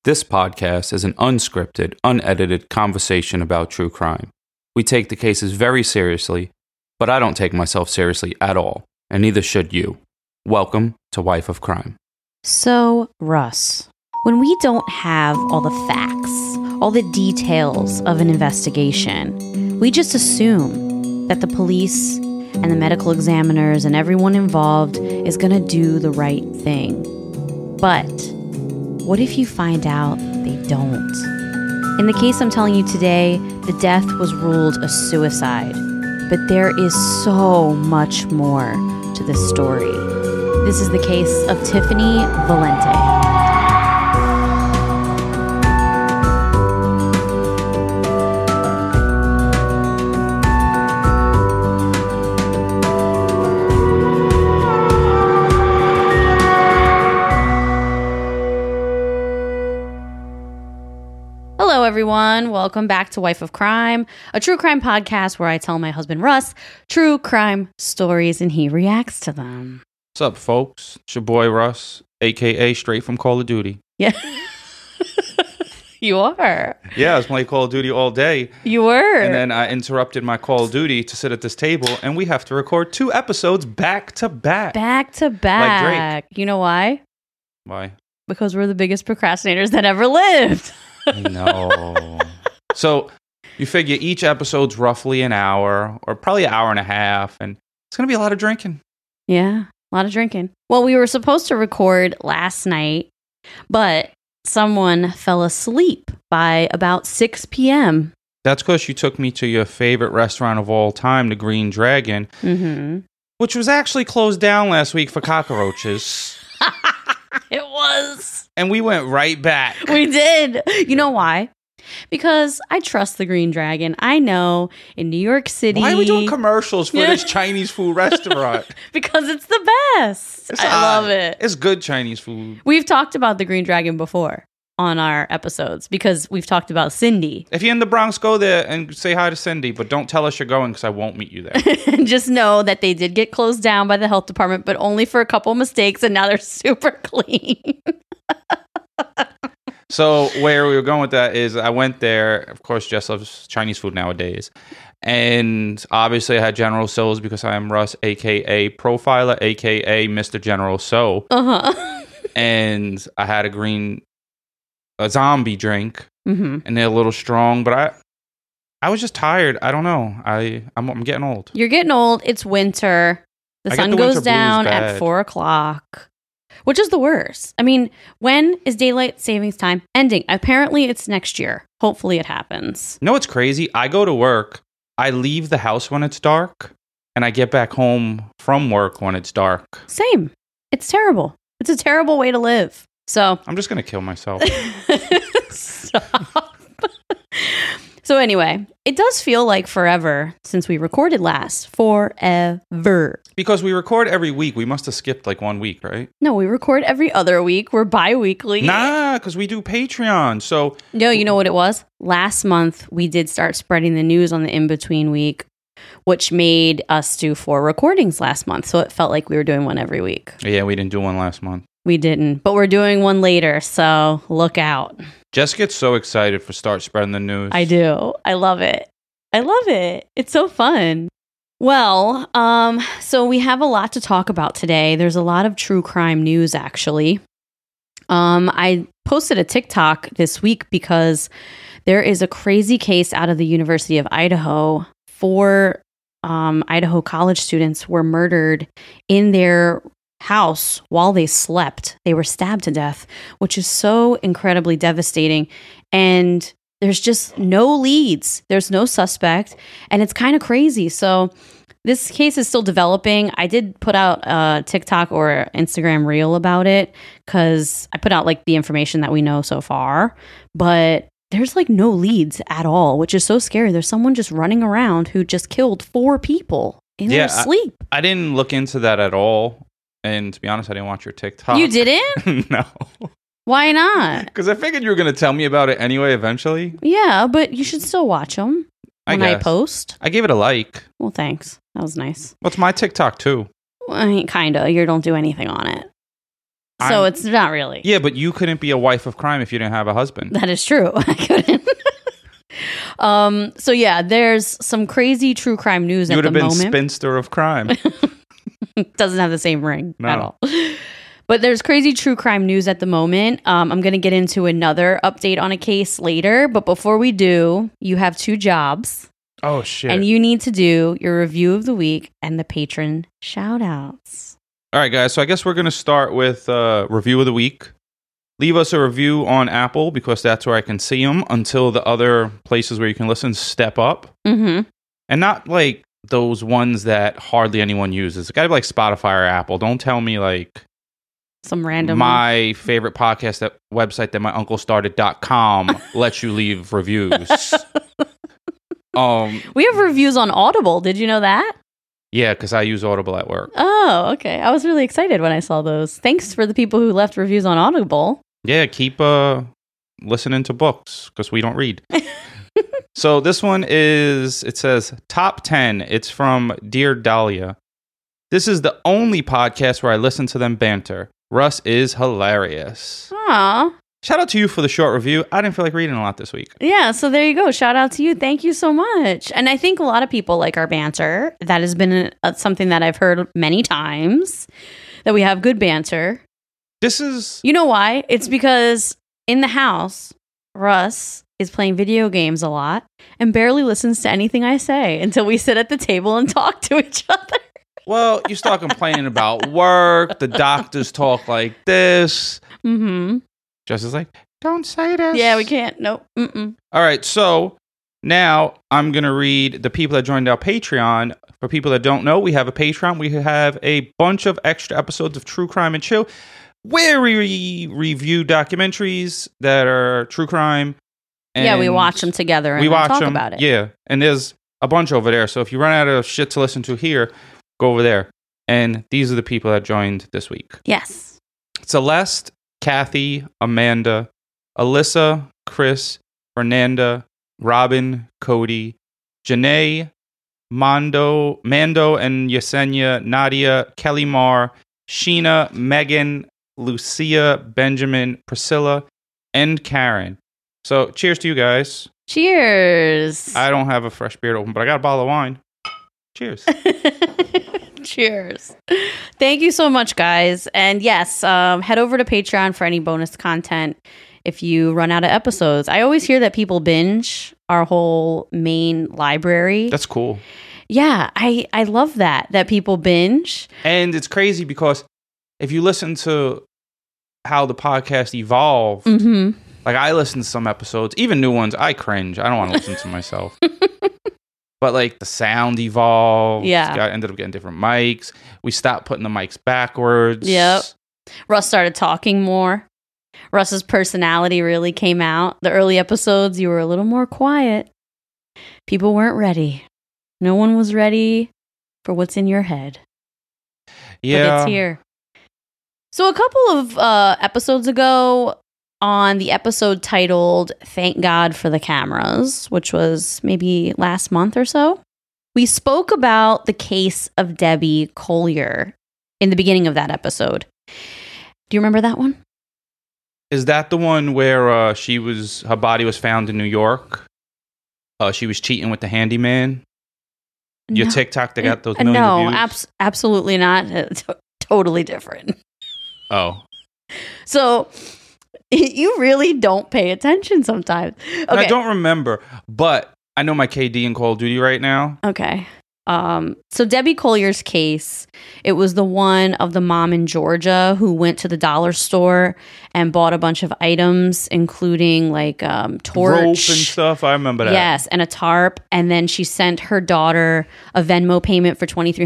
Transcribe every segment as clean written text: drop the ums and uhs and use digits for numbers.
This podcast is an unscripted, unedited conversation about true crime. We take the cases very seriously, but I don't take myself seriously at all, and neither should you. Welcome to Wife of Crime. So, Russ, when we don't have all the facts, all the details of an investigation, we just assume that the police and the medical examiners and everyone involved is going to do the right thing. But what if you find out they don't? In the case I'm telling you today, the death was ruled a suicide. But there is so much more to this story. This is the case of Tiffany Valente. Hello, everyone. Welcome back to Wife of Crime, a true crime podcast where I tell my husband, Russ, true crime stories and he reacts to them. What's up, folks? It's your boy, Russ, a.k.a. straight from Call of Duty. Yeah. You are. Yeah, I was playing Call of Duty all day. You were. And then I interrupted my Call of Duty to sit at this table, and we have to record 2 episodes back to back. Back to back. Like Drake. You know why? Why? Because we're the biggest procrastinators that ever lived. No. So you figure each episode's roughly an hour or probably an hour and a half, and it's going to be a lot of drinking. Yeah, a lot of drinking. Well, we were supposed to record last night, but someone fell asleep by about 6 p.m. That's because you took me to your favorite restaurant of all time, the Green Dragon, which was actually closed down last week for cockroaches. It was. And we went right back. We did. You know why? Because I trust the Green Dragon. I know in New York City. Why are we doing commercials for this Chinese food restaurant? Because it's the best. I love it. It's good Chinese food. We've talked about the Green Dragon before on our episodes because we've talked about Cindy. If you're in the Bronx, go there and say hi to Cindy, but don't tell us you're going because I won't meet you there. Just know that they did get closed down by the health department, but only for a couple mistakes, and now they're super clean. So where we were going with that is I went there. Of course, Jess loves Chinese food nowadays. And obviously I had General Tso's because I am Russ, a.k.a. Profiler, a.k.a. Mr. General Tso. And I had a zombie drink. And they're a little strong, but I was just tired. I don't know. I'm getting old. You're getting old. It's winter. The sun goes down at 4 o'clock. Which is the worst? I mean, when is daylight savings time ending? Apparently, it's next year. Hopefully, it happens. No, it's crazy. I go to work. I leave the house when it's dark, and I get back home from work when it's dark. Same. It's terrible. It's a terrible way to live. So I'm just going to kill myself. Stop. So anyway, it does feel like forever since we recorded last. Forever. Because we record every week. We must have skipped like 1 week, right? No, we record every other week. We're bi-weekly. Nah, because we do Patreon. So no, you know what it was? Last month, we did start spreading the news on the in-between week, which made us do 4 recordings last month. So it felt like we were doing one every week. Yeah, we didn't do one last month. We didn't, but we're doing one later, so look out. Jess gets so excited for start spreading the news. I do. I love it. I love it. It's so fun. Well, so we have a lot to talk about today. There's a lot of true crime news, actually. I posted a TikTok this week because there is a crazy case out of the University of Idaho. 4 Idaho college students were murdered in their house while they slept. They were stabbed to death, which is so incredibly devastating. And there's just no leads. There's no suspect. And it's kind of crazy. So this case is still developing. I did put out a TikTok or Instagram reel about it because I put out like the information that we know so far. But there's like no leads at all, which is so scary. There's someone just running around who just killed 4 people in their sleep. I didn't look into that at all. And to be honest, I didn't watch your TikTok. You didn't? No. Why not? Because I figured you were going to tell me about it anyway eventually. Yeah, but you should still watch them when I post. I gave it a like. Well, thanks. That was nice. What's my TikTok too? I mean, kind of. You don't do anything on it. So it's not really. Yeah, but you couldn't be a wife of crime if you didn't have a husband. That is true. I couldn't. So yeah, there's some crazy true crime news You at the would have moment. been spinster of crime. Doesn't have the same ring No. at all. But there's crazy true crime news at the moment. I'm going to get into another update on a case later. But before we do, you have 2 jobs. Oh, shit. And you need to do your review of the week and the patron shout outs. All right, guys. So I guess we're going to start with review of the week. Leave us a review on Apple because that's where I can see them until the other places where you can listen step up. Mm-hmm. And not like those ones that hardly anyone uses. It got to be like Spotify or Apple. Don't tell me like Some random. my favorite podcast website that my uncle started.com lets you leave reviews. We have reviews on Audible. Did you know that? Yeah, because I use Audible at work. Oh, okay. I was really excited when I saw those. Thanks for the people who left reviews on Audible. Yeah, keep listening to books because we don't read. So this one it says top 10. It's from Dear Dahlia. This is the only podcast where I listen to them banter. Russ is hilarious. Aw. Shout out to you for the short review. I didn't feel like reading a lot this week. Yeah, so there you go. Shout out to you. Thank you so much. And I think a lot of people like our banter. That has been something that I've heard many times, that we have good banter. This is... You know why? It's because in the house, Russ is playing video games a lot and barely listens to anything I say until we sit at the table and talk to each other. Well, you start complaining about work. The doctors talk like this. Mm-hmm. Jess is like, don't say this. Yeah, we can't. Nope. Mm-mm. All right, so now I'm going to read the people that joined our Patreon. For people that don't know, we have a Patreon. We have a bunch of extra episodes of True Crime and Chill where we review documentaries that are true crime. Yeah, we watch them together and talk about it. Yeah, and there's a bunch over there. So if you run out of shit to listen to here, go over there. And these are the people that joined this week. Yes. Celeste, Kathy, Amanda, Alyssa, Chris, Fernanda, Robin, Cody, Janae, Mando and Yesenia, Nadia, Kelly Marr, Sheena, Megan, Lucia, Benjamin, Priscilla, and Karen. So cheers to you guys. Cheers. I don't have a fresh beer to open, but I got a bottle of wine. Cheers. Cheers. Thank you so much, guys. And yes, head over to Patreon for any bonus content if you run out of episodes. I always hear that people binge our whole main library. That's cool. Yeah, I love that people binge. And it's crazy because if you listen to how the podcast evolved, like I listen to some episodes, even new ones, I cringe. I don't want to listen to myself. But like the sound evolved. Yeah. Ended up getting different mics. We stopped putting the mics backwards. Yep. Russ started talking more. Russ's personality really came out. The early episodes, you were a little more quiet. People weren't ready. No one was ready for what's in your head. Yeah. But it's here. So a couple of episodes ago, on the episode titled Thank God for the Cameras, which was maybe last month or so, we spoke about the case of Debbie Collier in the beginning of that episode. Do you remember that one? Is that the one where her body was found in New York? She was cheating with the handyman? Your No. TikTok that got those millions of views? No, absolutely not. Totally different. Oh. So you really don't pay attention sometimes. Okay. I don't remember, but I know my KD in Call of Duty right now. Okay. So Debbie Collier's case, it was the one of the mom in Georgia who went to the dollar store and bought a bunch of items, including like torch. Rope and stuff. I remember that. Yes, and a tarp. And then she sent her daughter a Venmo payment for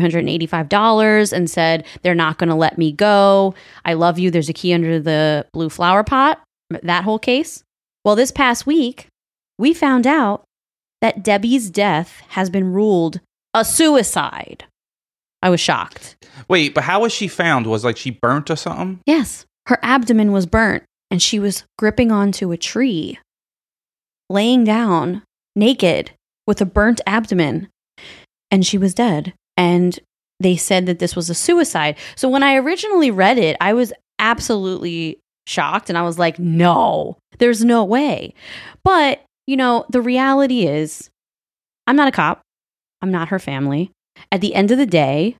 $2,385 and said, they're not going to let me go. I love you. There's a key under the blue flower pot. That whole case. Well, this past week, we found out that Debbie's death has been ruled a suicide. I was shocked. Wait, but how was she found? Was like she burnt or something? Yes, her abdomen was burnt and she was gripping onto a tree, laying down naked with a burnt abdomen, and she was dead. And they said that this was a suicide. So when I originally read it, I was absolutely shocked. And I was like, no, there's no way. But, the reality is I'm not a cop. I'm not her family. At the end of the day,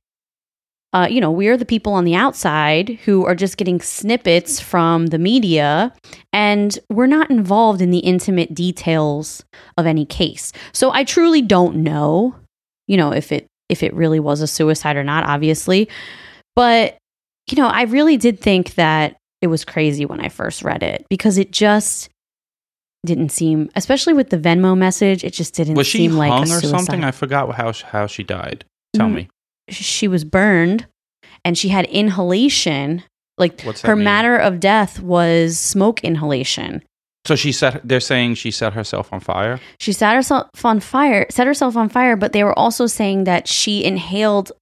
we're the people on the outside who are just getting snippets from the media, and we're not involved in the intimate details of any case. So I truly don't know, if it really was a suicide or not, obviously. But, I really did think that it was crazy when I first read it, because it just didn't seem, especially with the Venmo message, it just didn't seem like a suicide. Was she hung or something? I forgot how she died. Tell me. She was burned, and she had inhalation. Like, What's that her mean? manner of death was smoke inhalation. So they're saying she set herself on fire? She set herself on fire, but they were also saying that she inhaled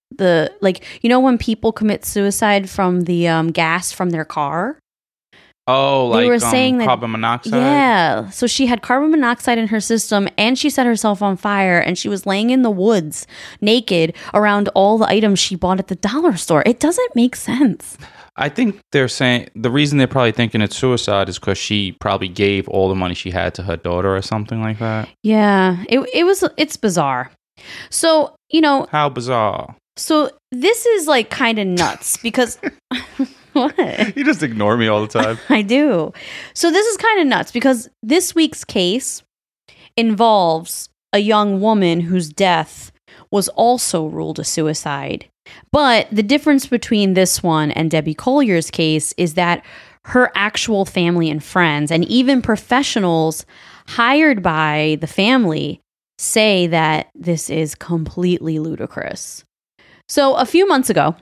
when people commit suicide from the gas from their car? Oh, they were saying that, carbon monoxide? Yeah. So she had carbon monoxide in her system, and she set herself on fire, and she was laying in the woods naked around all the items she bought at the dollar store. It doesn't make sense. I think they're saying the reason they're probably thinking it's suicide is because she probably gave all the money she had to her daughter or something like that. Yeah, it's bizarre. So, How bizarre. So this is like kind of nuts because what? You just ignore me all the time. I do. So this is kind of nuts because this week's case involves a young woman whose death was also ruled a suicide. But the difference between this one and Debbie Collier's case is that her actual family and friends, and even professionals hired by the family, say that this is completely ludicrous. So a few months ago,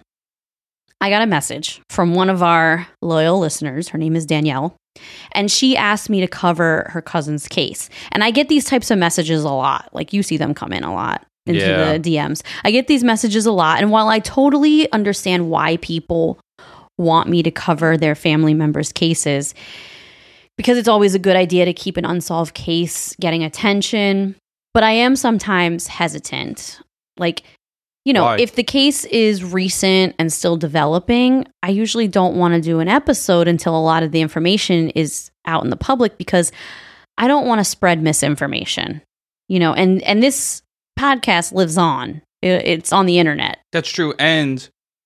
I got a message from one of our loyal listeners. Her name is Danielle. And she asked me to cover her cousin's case. And I get these types of messages a lot. Like, you see them come in a lot into the DMs. I get these messages a lot. And while I totally understand why people want me to cover their family members' cases, because it's always a good idea to keep an unsolved case getting attention, but I am sometimes hesitant. Like, Why? If the case is recent and still developing, I usually don't want to do an episode until a lot of the information is out in the public, because I don't want to spread misinformation, and this podcast lives on. It's on the internet. That's true. And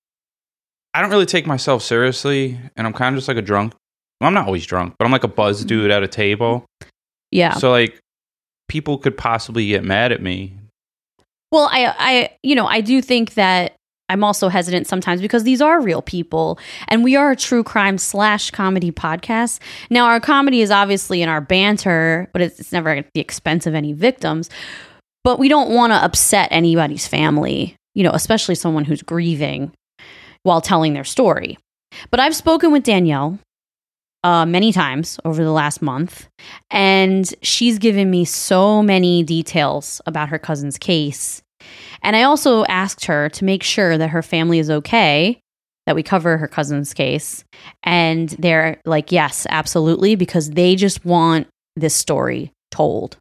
I don't really take myself seriously, and I'm kind of just like a drunk. Well, I'm not always drunk, but I'm like a buzz dude at a table. Yeah. So like people could possibly get mad at me. Well, I do think that I'm also hesitant sometimes because these are real people, and we are a true crime / comedy podcast. Now, our comedy is obviously in our banter, but it's never at the expense of any victims. But we don't want to upset anybody's family, especially someone who's grieving while telling their story. But I've spoken with Danielle many times over the last month, and she's given me so many details about her cousin's case. And I also asked her to make sure that her family is okay, that we cover her cousin's case. And they're like, yes, absolutely, because they just want this story told.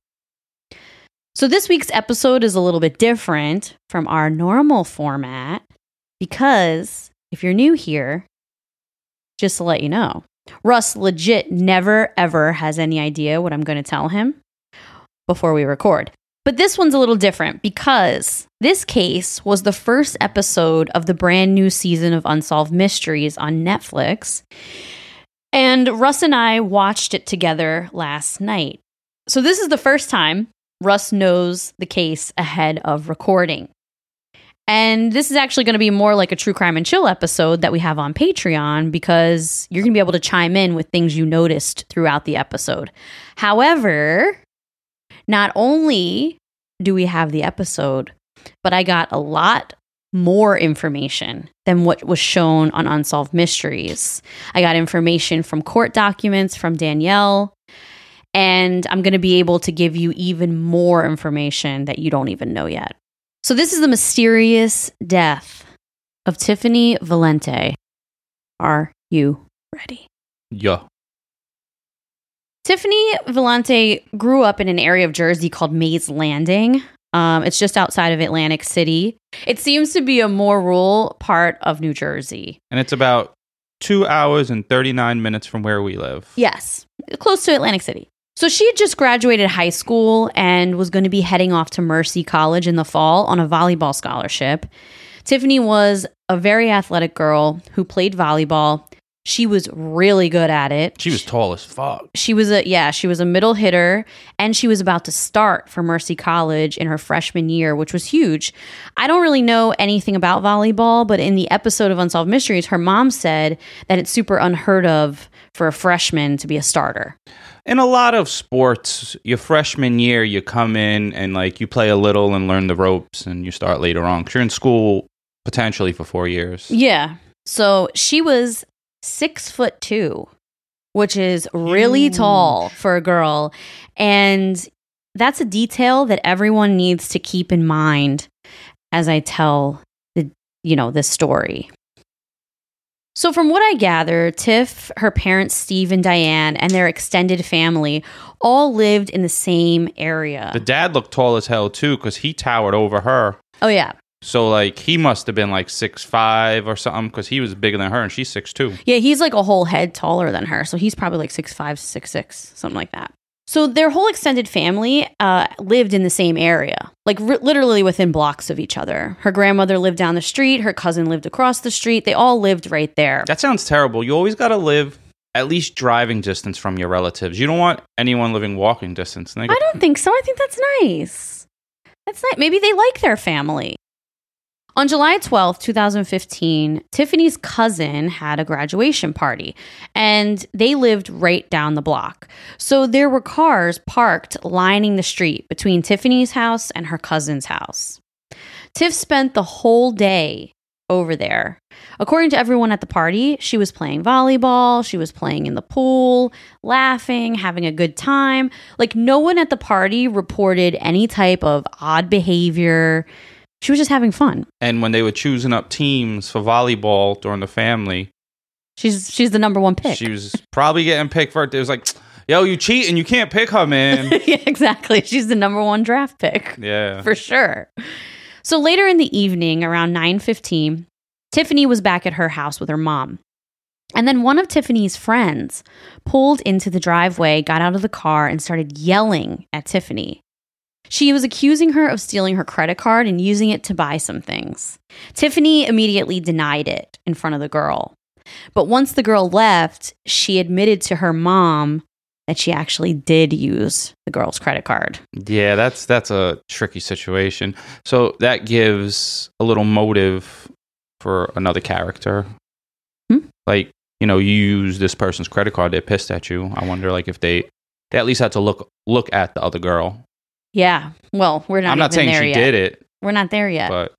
So this week's episode is a little bit different from our normal format because if you're new here, just to let you know, Russ legit never, ever has any idea what I'm going to tell him before we record. But this one's a little different because this case was the first episode of the brand new season of Unsolved Mysteries on Netflix. And Russ and I watched it together last night. So this is the first time Russ knows the case ahead of recording. And this is actually going to be more like a True Crime and Chill episode that we have on Patreon, because you're going to be able to chime in with things you noticed throughout the episode. However, not only do we have the episode, but I got a lot more information than what was shown on Unsolved Mysteries. I got information from court documents from Danielle, and I'm going to be able to give you even more information that you don't even know yet. So this is the mysterious death of Tiffany Valente. Are you ready? Yeah. Tiffany Valente grew up in an area of Jersey called Mays Landing. It's just outside of Atlantic City. It seems to be a more rural part of New Jersey. And it's about 2 hours and 39 minutes from where we live. Yes, close to Atlantic City. So she had just graduated high school and was going to be heading off to Mercy College in the fall on a volleyball scholarship. Tiffany was a very athletic girl who played volleyball. She was really good at it. She was tall as fuck. She was a middle hitter, and she was about to start for Mercy College in her freshman year, which was huge. I don't really know anything about volleyball, but in the episode of Unsolved Mysteries, her mom said that it's super unheard of for a freshman to be a starter. In a lot of sports, your freshman year, you come in and like you play a little and learn the ropes, and you start later on because you're in school potentially for 4 years. Yeah. So she was 6'2", which is really tall for a girl. And that's a detail that everyone needs to keep in mind as I tell this story. So from what I gather, Tiff, her parents, Steve and Diane, and their extended family all lived in the same area. The dad looked tall as hell too because he towered over her. Oh, yeah. So, like, he must have been like 6'5" or something because he was bigger than her and she's 6'2". Yeah, he's like a whole head taller than her. So he's probably like 6'5", 6'6", something like that. So their whole extended family lived in the same area, like literally within blocks of each other. Her grandmother lived down the street. Her cousin lived across the street. They all lived right there. That sounds terrible. You always got to live at least driving distance from your relatives. You don't want anyone living walking distance. I don't think so. I think that's nice. That's nice. Maybe they like their family. On July 12th, 2015, Tiffany's cousin had a graduation party, and they lived right down the block. So there were cars parked lining the street between Tiffany's house and her cousin's house. Tiff spent the whole day over there. According to everyone at the party, she was playing volleyball, she was playing in the pool, laughing, having a good time. Like, no one at the party reported any type of odd behavior. She was just having fun. And when they were choosing up teams for volleyball during the family, she's the number one pick. She was probably getting picked for it. It was like, yo, you cheating. You can't pick her, man. Yeah, exactly. She's the number one draft pick. Yeah. For sure. So later in the evening, around 9:15, Tiffany was back at her house with her mom. And then one of Tiffany's friends pulled into the driveway, got out of the car, and started yelling at Tiffany. She was accusing her of stealing her credit card and using it to buy some things. Tiffany immediately denied it in front of the girl. But once the girl left, she admitted to her mom that she actually did use the girl's credit card. Yeah, that's a tricky situation. So that gives a little motive for another character. Like, you use this person's credit card, they're pissed at you. I wonder like if they at least had to look at the other girl. Yeah. Well, we're not. I'm not saying there she yet. did it. We're not there yet. But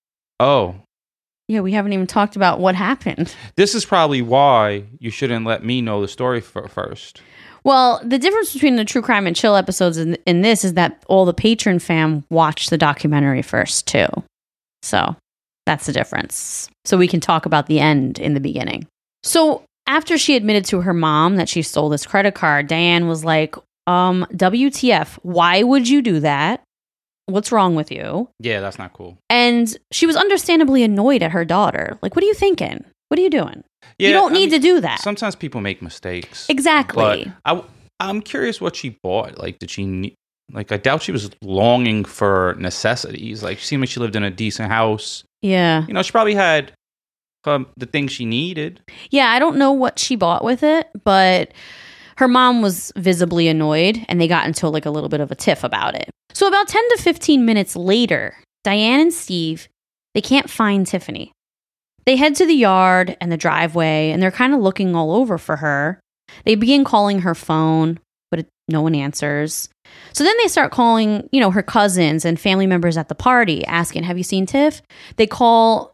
yeah, we haven't even talked about what happened. This is probably why you shouldn't let me know the story first. Well, the difference between the True Crime and Chill episodes in this is that all the patron fam watched the documentary first too. So that's the difference. So we can talk about the end in the beginning. So after she admitted to her mom that she stole this credit card, Diane was like, WTF, why would you do that? What's wrong with you? Yeah, that's not cool. And she was understandably annoyed at her daughter. Like, what are you thinking? What are you doing? Yeah, you don't need to do that. Sometimes people make mistakes. Exactly. But I'm curious what she bought. Like, did she need... Like, I doubt she was longing for necessities. Like, she seemed like she lived in a decent house. Yeah. She probably had the things she needed. Yeah, I don't know what she bought with it, but... Her mom was visibly annoyed, and they got into like a little bit of a tiff about it. So about 10 to 15 minutes later, Diane and Steve, they can't find Tiffany. They head to the yard and the driveway, and they're kind of looking all over for her. They begin calling her phone, but no one answers. So then they start calling, her cousins and family members at the party, asking, "Have you seen Tiff?" They call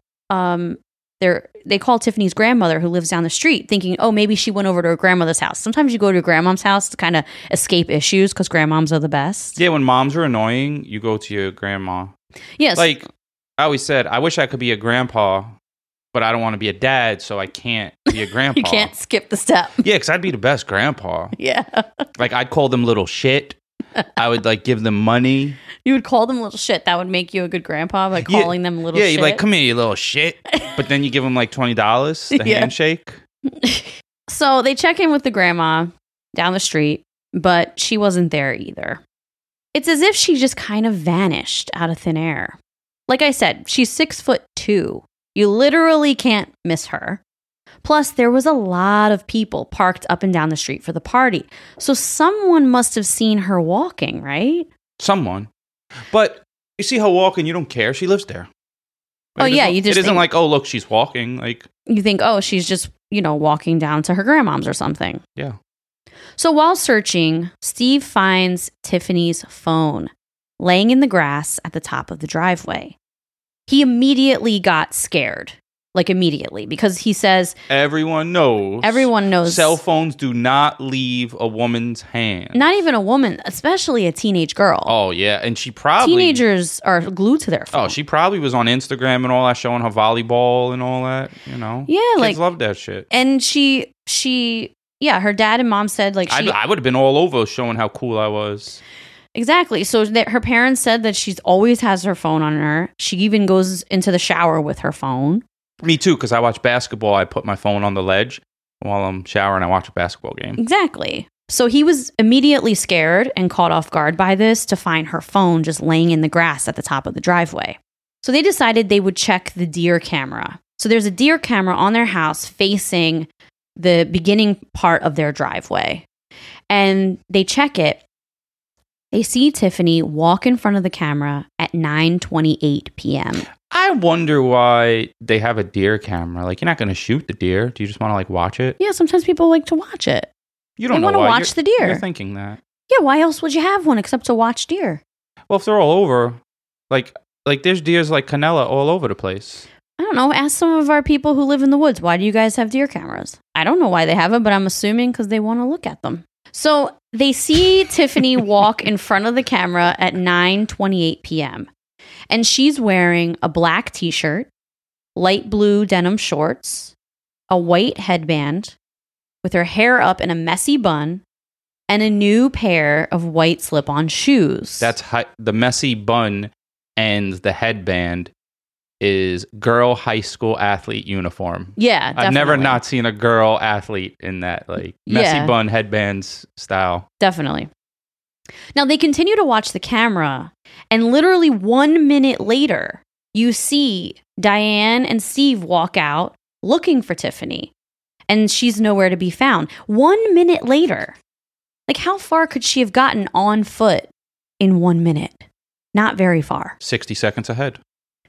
they call Tiffany's grandmother who lives down the street thinking, oh, maybe she went over to her grandmother's house. Sometimes you go to your grandmom's house to kind of escape issues because grandmoms are the best. Yeah, when moms are annoying, you go to your grandma. Yes. Like I always said, I wish I could be a grandpa, but I don't want to be a dad, so I can't be a grandpa. You can't skip the step. Yeah, because I'd be the best grandpa. Yeah. Like I'd call them little shit. I would like give them money. You would call them little shit. That would make you a good grandpa by calling them little shit. Yeah, you're like, come here, you little shit. But then you give them like $20, the handshake. So they check in with the grandma down the street, but she wasn't there either. It's as if she just kind of vanished out of thin air. Like I said, she's 6'2". You literally can't miss her. Plus, there was a lot of people parked up and down the street for the party. So someone must have seen her walking, right? Someone. But you see her walking, you don't care. She lives there. Like, you just it isn't like, oh, look, she's walking. Like, you think, oh, she's just, walking down to her grandmom's or something. Yeah. So while searching, Steve finds Tiffany's phone laying in the grass at the top of the driveway. He immediately got scared. Like immediately, because he says everyone knows cell phones do not leave a woman's hand. Not even a woman, especially a teenage girl. Oh yeah, and she probably teenagers are glued to their phone. Oh, she probably was on Instagram and all that, showing her volleyball and all that. Yeah, kids love that shit. And she her dad and mom said like I would have been all over showing how cool I was. Exactly. So her parents said that she's always has her phone on her. She even goes into the shower with her phone. Me too, because I watch basketball. I put my phone on the ledge while I'm showering. I watch a basketball game. Exactly. So he was immediately scared and caught off guard by this to find her phone just laying in the grass at the top of the driveway. So they decided they would check the deer camera. So there's a deer camera on their house facing the beginning part of their driveway. And they check it. They see Tiffany walk in front of the camera at 9:28 p.m. I wonder why they have a deer camera. Like, you're not going to shoot the deer. Do you just want to, like, watch it? Yeah, sometimes people like to watch it. You don't know why. They want to watch the deer. You're thinking that. Yeah, why else would you have one except to watch deer? Well, if they're all over, like there's deers like Canella all over the place. I don't know. Ask some of our people who live in the woods. Why do you guys have deer cameras? I don't know why they have it, but I'm assuming because they want to look at them. So they see Tiffany walk in front of the camera at 9:28 p.m. And she's wearing a black t-shirt, light blue denim shorts, a white headband, with her hair up in a messy bun, and a new pair of white slip-on shoes. That's the messy bun and the headband is girl high school athlete uniform. Yeah, definitely. I've never not seen a girl athlete in that like messy bun headbands style. Definitely. Now, they continue to watch the camera, and literally 1 minute later, you see Diane and Steve walk out looking for Tiffany, and she's nowhere to be found. 1 minute later. Like, how far could she have gotten on foot in 1 minute? Not very far. 60 seconds ahead.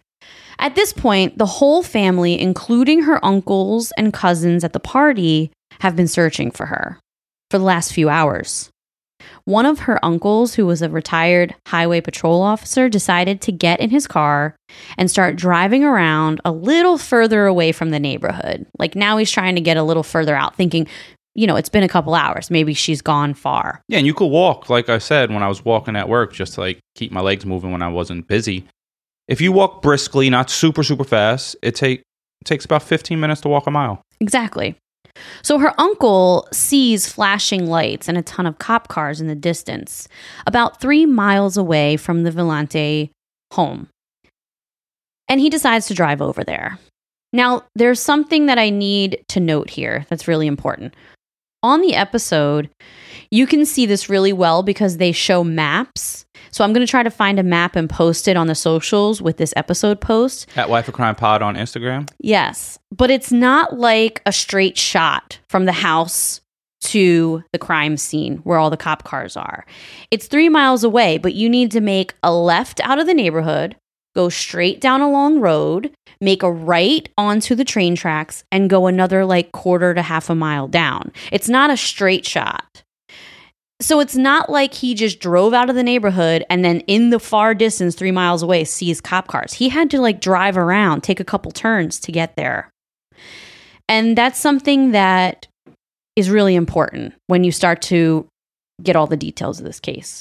At this point, the whole family, including her uncles and cousins at the party, have been searching for her for the last few hours. One of her uncles, who was a retired highway patrol officer, decided to get in his car and start driving around a little further away from the neighborhood. Like, now he's trying to get a little further out, thinking, it's been a couple hours. Maybe she's gone far. Yeah, and you could walk, like I said, when I was walking at work, just to, like, keep my legs moving when I wasn't busy. If you walk briskly, not super, super fast, it takes about 15 minutes to walk a mile. Exactly. So her uncle sees flashing lights and a ton of cop cars in the distance, about 3 miles away from the Vellante home. And he decides to drive over there. Now, there's something that I need to note here that's really important. On the episode, you can see this really well because they show maps. So I'm going to try to find a map and post it on the socials with this episode post. At Wife of Crime Pod on Instagram? Yes. But it's not like a straight shot from the house to the crime scene where all the cop cars are. It's 3 miles away, but you need to make a left out of the neighborhood, go straight down a long road, make a right onto the train tracks, and go another like quarter to half a mile down. It's not a straight shot. So it's not like he just drove out of the neighborhood and then in the far distance, 3 miles away, sees cop cars. He had to like drive around, take a couple turns to get there. And that's something that is really important when you start to get all the details of this case.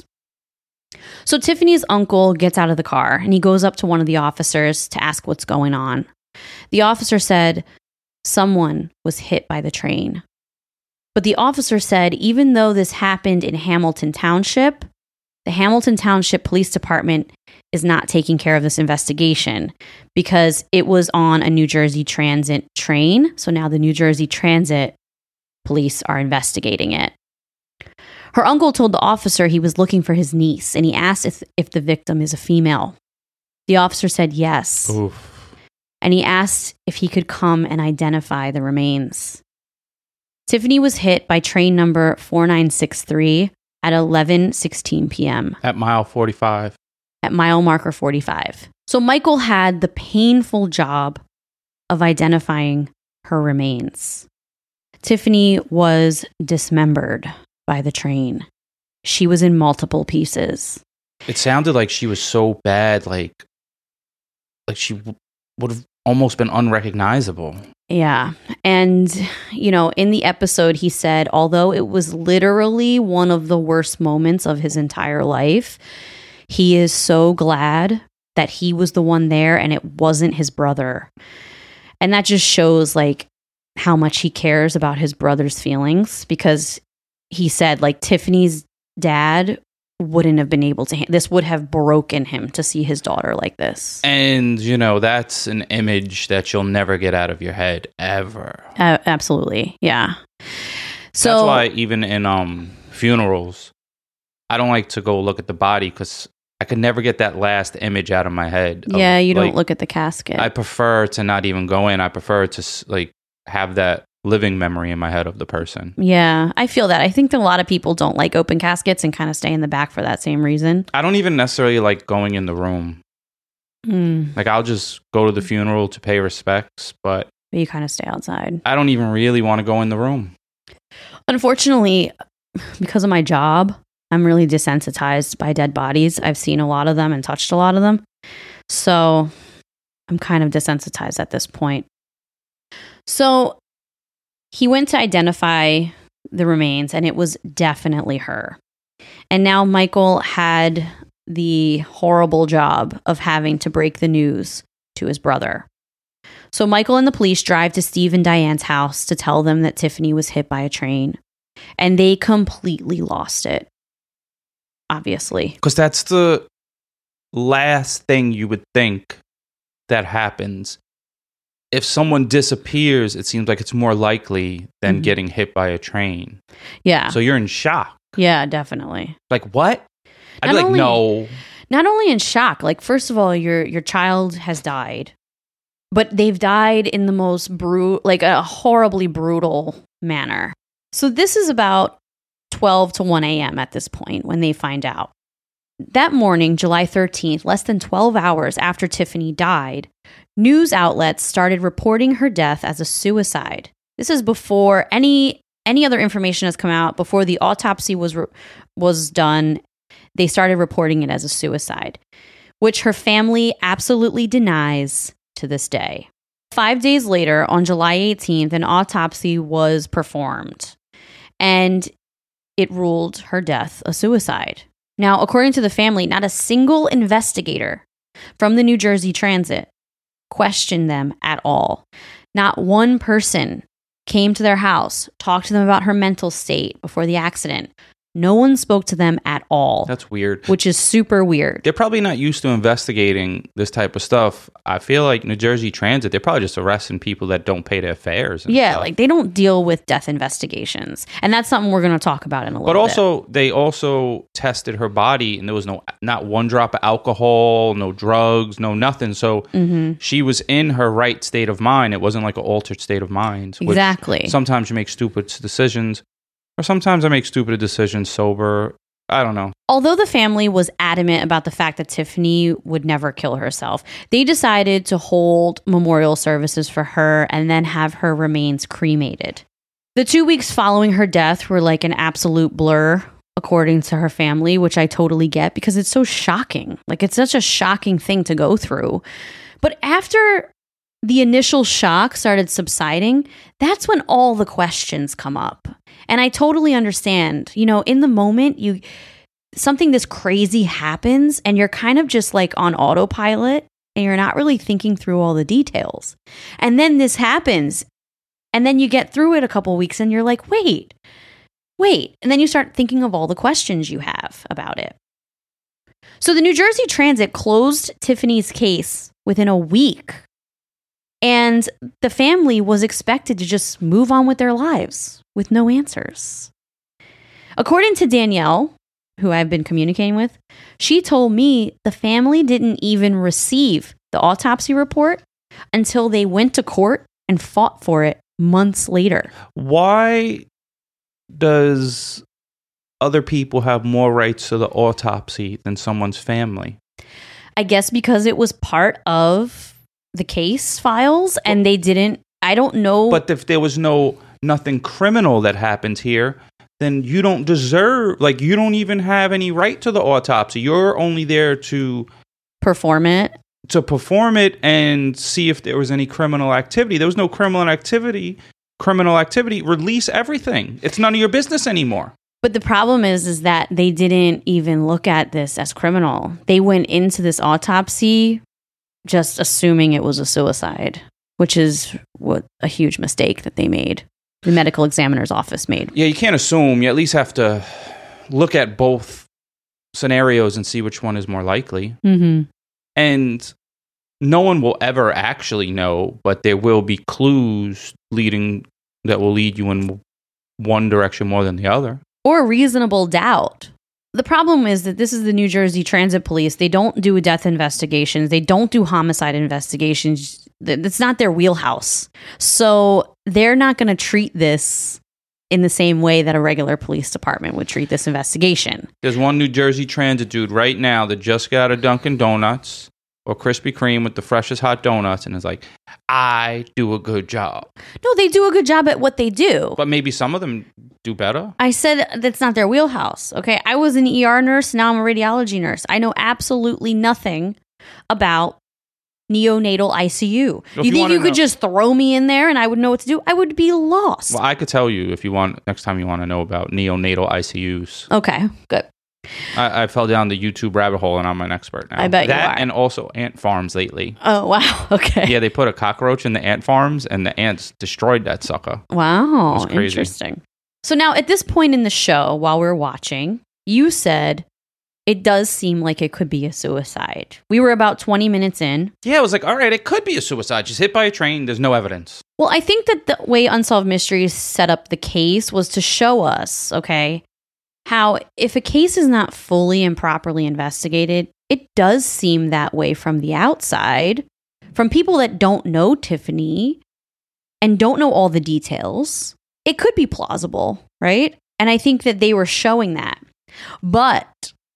So Tiffany's uncle gets out of the car and he goes up to one of the officers to ask what's going on. The officer said, someone was hit by the train. But the officer said, even though this happened in Hamilton Township, the Hamilton Township Police Department is not taking care of this investigation because it was on a New Jersey Transit train. So now the New Jersey Transit police are investigating it. Her uncle told the officer he was looking for his niece, and he asked if the victim is a female. The officer said yes. Oof. And he asked if he could come and identify the remains. Tiffany was hit by train number 4963 at 11:16 p.m. At mile 45. At mile marker 45. So Michael had the painful job of identifying her remains. Tiffany was dismembered by the train. She was in multiple pieces. It sounded like she was so bad, like she would have almost been unrecognizable. Yeah. And, in the episode, he said, although it was literally one of the worst moments of his entire life, he is so glad that he was the one there and it wasn't his brother. And that just shows how much he cares about his brother's feelings, because he said Tiffany's dad wouldn't have been able to, this would have broken him to see his daughter like this. And, that's an image that you'll never get out of your head, ever. Absolutely. Yeah. So that's why even in funerals, I don't like to go look at the body because I could never get that last image out of my head. Yeah, you don't look at the casket. I prefer to not even go in. I prefer to have that living memory in my head of the person. Yeah, I feel that. I think that a lot of people don't like open caskets and kind of stay in the back for that same reason. I don't even necessarily like going in the room. I'll just go to the funeral to pay respects, but you kind of stay outside. I don't even really want to go in the room. Unfortunately, because of my job, I'm really desensitized by dead bodies. I've seen a lot of them and touched a lot of them. So I'm kind of desensitized at this point. So he went to identify the remains, and it was definitely her. And now Michael had the horrible job of having to break the news to his brother. So Michael and the police drive to Steve and Diane's house to tell them that Tiffany was hit by a train. And they completely lost it, obviously. Because that's the last thing you would think that happens. If someone disappears, it seems like it's more likely than getting hit by a train. Yeah. So you're in shock. Yeah, definitely. What? I'd be no. Not only in shock, first of all, your child has died, but they've died in the most a horribly brutal manner. So this is about 12 to 1 a.m. at this point when they find out. That morning, July 13th, less than 12 hours after Tiffany died, news outlets started reporting her death as a suicide. This is before any other information has come out. Before the autopsy was done, they started reporting it as a suicide, which her family absolutely denies to this day. 5 days later, on July 18th, an autopsy was performed, and it ruled her death a suicide. Now, according to the family, not a single investigator from the New Jersey Transit questioned them at all. Not one person came to their house, talked to them about her mental state before the accident. No one spoke to them at all. That's weird. Which is super weird. They're probably not used to investigating this type of stuff. I feel like New Jersey Transit, they're probably just arresting people that don't pay their fares. Yeah, stuff. they don't deal with death investigations. And that's something we're going to talk about in a little bit. But also, they also tested her body, and there was not one drop of alcohol, no drugs, no nothing. So she was in her right state of mind. It wasn't like an altered state of mind. Exactly. Sometimes you make stupid decisions. Or sometimes I make stupid decisions sober. I don't know. Although the family was adamant about the fact that Tiffany would never kill herself, they decided to hold memorial services for her and then have her remains cremated. The 2 weeks following her death were like an absolute blur, according to her family, which I totally get because it's so shocking. It's such a shocking thing to go through. But after the initial shock started subsiding, that's when all the questions come up. And I totally understand, in the moment, something this crazy happens and you're kind of just on autopilot and you're not really thinking through all the details. And then this happens and then you get through it a couple weeks and you're like, wait. And then you start thinking of all the questions you have about it. So the New Jersey Transit closed Tiffany's case within a week. And the family was expected to just move on with their lives with no answers. According to Danielle, who I've been communicating with, she told me the family didn't even receive the autopsy report until they went to court and fought for it months later. Why does other people have more rights to the autopsy than someone's family? I guess because it was part of the case files and they didn't, I don't know. But if there was nothing criminal that happened here, then you don't deserve, like, you don't even have any right to the autopsy. You're only there to perform it and see if there was any criminal activity. There was no criminal activity. Release everything. It's none of your business anymore. But the problem is that they didn't even look at this as criminal. They went into this autopsy just assuming it was a suicide, which is what a huge mistake that they made. The medical examiner's office made. Yeah, you can't assume. You at least have to look at both scenarios and see which one is more likely. Mm-hmm. And no one will ever actually know, but there will be clues that will lead you in one direction more than the other. Or reasonable doubt. The problem is that this is the New Jersey Transit Police. They don't do death investigations. They don't do homicide investigations. That's not their wheelhouse. So they're not going to treat this in the same way that a regular police department would treat this investigation. There's one New Jersey Transit dude right now that just got a Dunkin' Donuts or Krispy Kreme with the freshest hot donuts and is like, I do a good job. No, they do a good job at what they do. But maybe some of them do better. I said that's not their wheelhouse, okay? I was an ER nurse, now I'm a radiology nurse. I know absolutely nothing about neonatal ICU. Well, you think you could just throw me in there and I would know what to do? I would be lost. Well, I could tell you if you want, next time you want to know about neonatal ICUs. Okay, good. I fell down the YouTube rabbit hole and I'm an expert now. I bet you are. And also ant farms lately. Oh, wow. Okay. Yeah, they put a cockroach in the ant farms and the ants destroyed that sucker. Wow. It was crazy. Interesting. So now at this point in the show, while we're watching, you said it does seem like it could be a suicide. We were about 20 minutes in. Yeah, I was like, all right, it could be a suicide. Just hit by a train. There's no evidence. Well, I think that the way Unsolved Mysteries set up the case was to show us, okay, how if a case is not fully and properly investigated, it does seem that way from the outside, from people that don't know Tiffany and don't know all the details. It could be plausible, right? And I think that they were showing that. But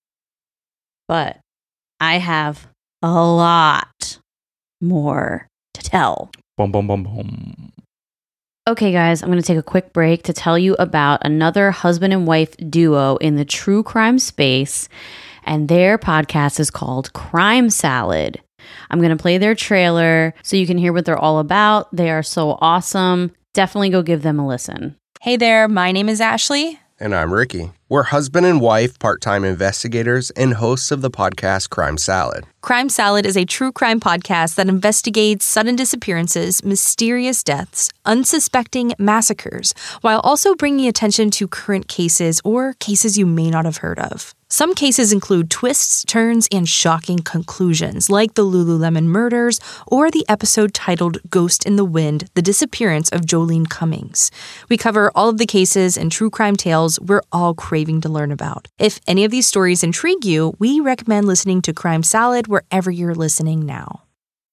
I have a lot more to tell. Boom, boom, boom, boom. Okay, guys, I'm going to take a quick break to tell you about another husband and wife duo in the true crime space, and their podcast is called Crime Salad. I'm going to play their trailer so you can hear what they're all about. They are so awesome. Definitely go give them a listen. Hey there, my name is Ashley. And I'm Ricky. We're husband and wife, part-time investigators, and hosts of the podcast Crime Salad. Crime Salad is a true crime podcast that investigates sudden disappearances, mysterious deaths, unsuspecting massacres, while also bringing attention to current cases or cases you may not have heard of. Some cases include twists, turns, and shocking conclusions, like the Lululemon murders or the episode titled Ghost in the Wind, The Disappearance of Jolene Cummings. We cover all of the cases and true crime tales we're all craving to learn about. If any of these stories intrigue you, we recommend listening to Crime Salad wherever you're listening now.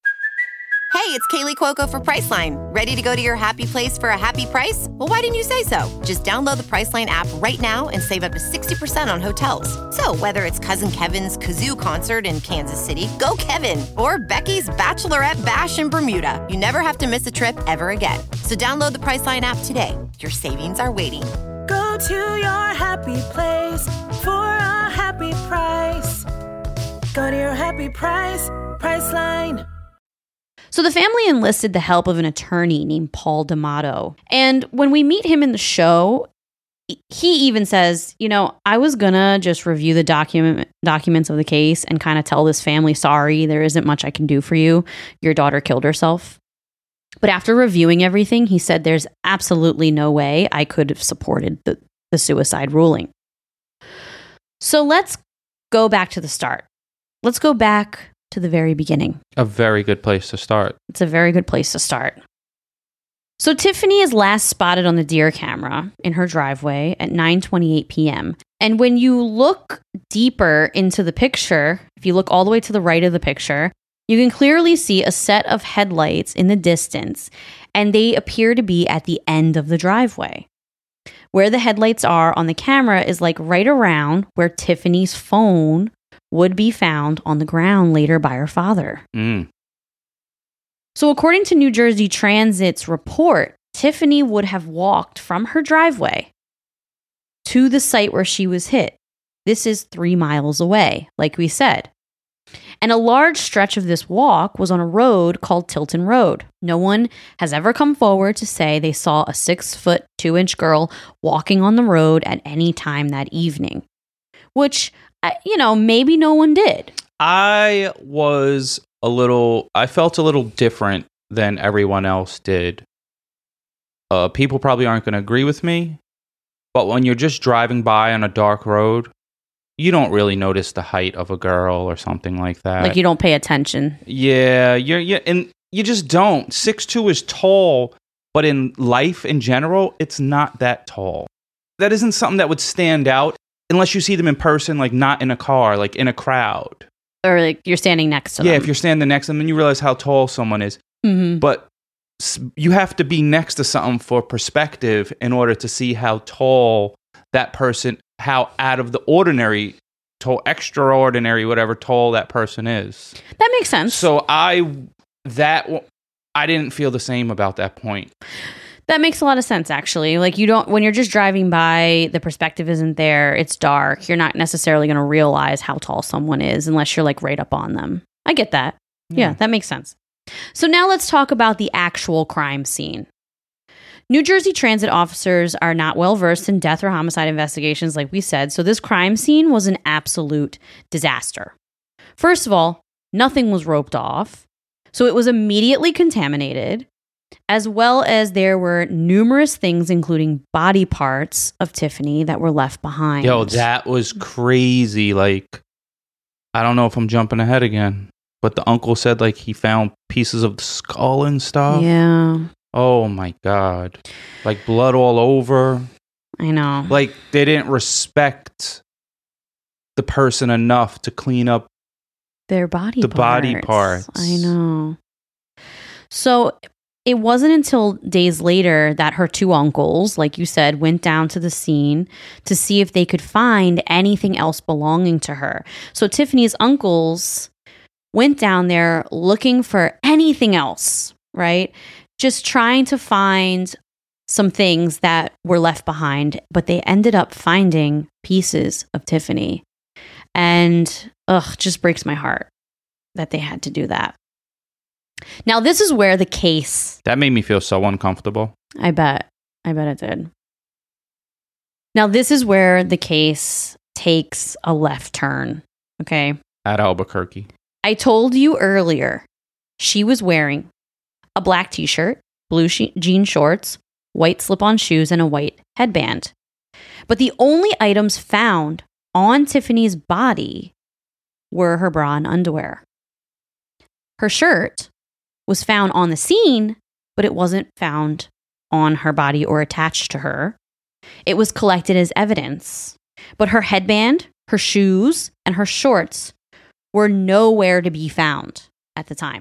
Hey, it's Kaylee Cuoco for Priceline. Ready to go to your happy place for a happy price? Well, why didn't you say so? Just download the Priceline app right now and save up to 60% on hotels. So whether it's Cousin Kevin's Kazoo Concert in Kansas City, go Kevin, or Becky's Bachelorette Bash in Bermuda, you never have to miss a trip ever again. So download the Priceline app today. Your savings are waiting. Go to your happy place for a happy price. Go to your happy price, Priceline. So the family enlisted the help of an attorney named Paul D'Amato. And when we meet him in the show, he even says, you know, I was gonna just review the documents of the case and kind of tell this family, sorry, there isn't much I can do for you. Your daughter killed herself. But after reviewing everything, he said there's absolutely no way I could have supported the suicide ruling. So let's go back to the start. Let's go back to the very beginning. A very good place to start. It's a very good place to start. So Tiffany is last spotted on the Deer camera in her driveway at 9:28 p.m. And when you look deeper into the picture, if you look all the way to the right of the picture, you can clearly see a set of headlights in the distance, and they appear to be at the end of the driveway. Where the headlights are on the camera is like right around where Tiffany's phone would be found on the ground later by her father. So according to New Jersey Transit's report, Tiffany would have walked from her driveway to the site where she was hit. This is 3 miles away, like we said. And a large stretch of this walk was on a road called Tilton Road. No one has ever come forward to say they saw a 6'2" girl walking on the road at any time that evening, which, maybe no one did. I felt a little different than everyone else did. People probably aren't going to agree with me, but when you're just driving by on a dark road, you don't really notice the height of a girl or something like that. Like you don't pay attention. Yeah, and you just don't. 6'2" is tall, but in life in general, it's not that tall. That isn't something that would stand out unless you see them in person, like not in a car, like in a crowd. Or like you're standing next to them. Yeah, if you're standing next to them, then you realize how tall someone is. Mm-hmm. But you have to be next to something for perspective in order to see how tall that person, how out of the ordinary, tall, extraordinary, whatever tall that person is. That makes sense. So I didn't feel the same about that point. That makes a lot of sense, actually. Like when you're just driving by, the perspective isn't there. It's dark. You're not necessarily going to realize how tall someone is unless you're like right up on them. I get that. Yeah, that makes sense. So now let's talk about the actual crime scene. New Jersey Transit officers are not well versed in death or homicide investigations, like we said. So this crime scene was an absolute disaster. First of all, nothing was roped off. So it was immediately contaminated, as well as there were numerous things, including body parts of Tiffany, that were left behind. Yo, that was crazy. Like, I don't know if I'm jumping ahead again, but the uncle said like he found pieces of the skull and stuff. Yeah. Oh my God. Like blood all over. I know. Like they didn't respect the person enough to clean up their body parts. I know. So it wasn't until days later that her two uncles, like you said, went down to the scene to see if they could find anything else belonging to her. So Tiffany's uncles went down there looking for anything else, right? Just trying to find some things that were left behind, but they ended up finding pieces of Tiffany. And just breaks my heart that they had to do that. Now, this is where the case... That made me feel so uncomfortable. I bet it did. Now, this is where the case takes a left turn, okay? At Albuquerque. I told you earlier, she was wearing a black t-shirt, blue jean shorts, white slip-on shoes, and a white headband. But the only items found on Tiffany's body were her bra and underwear. Her shirt was found on the scene, but it wasn't found on her body or attached to her. It was collected as evidence. But her headband, her shoes, and her shorts were nowhere to be found at the time.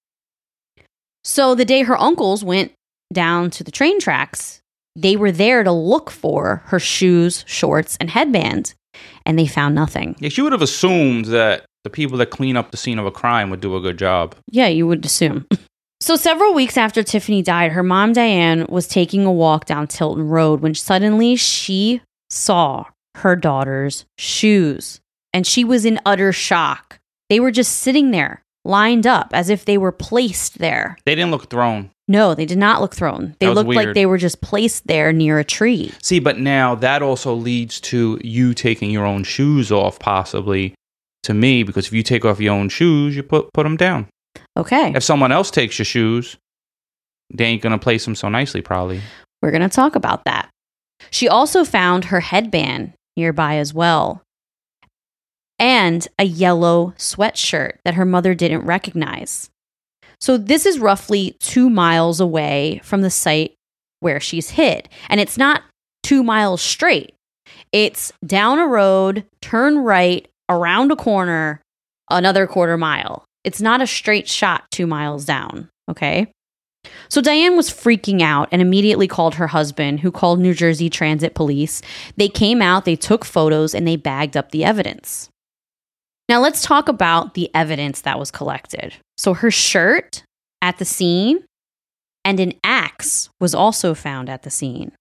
So the day her uncles went down to the train tracks, they were there to look for her shoes, shorts, and headband, and they found nothing. Yeah, she would have assumed that the people that clean up the scene of a crime would do a good job. Yeah, you would assume. So several weeks after Tiffany died, her mom, Diane, was taking a walk down Tilton Road when suddenly she saw her daughter's shoes, and she was in utter shock. They were just sitting there, lined up, as if they were placed there. They didn't look thrown. No, they did not look thrown. They looked like they were just placed there near a tree. See, but now that also leads to you taking your own shoes off, possibly, to me, because if you take off your own shoes, you put them down. Okay. If someone else takes your shoes, they ain't going to place them so nicely, probably. We're going to talk about that. She also found her headband nearby as well. and a yellow sweatshirt that her mother didn't recognize. So this is roughly 2 miles away from the site where she's hit. And it's not 2 miles straight. It's down a road, turn right, around a corner, another quarter mile. It's not a straight shot 2 miles down, okay? So Diane was freaking out and immediately called her husband, who called New Jersey Transit Police. They came out, they took photos, and they bagged up the evidence. Now let's talk about the evidence that was collected. So her shirt at the scene and an axe was also found at the scene.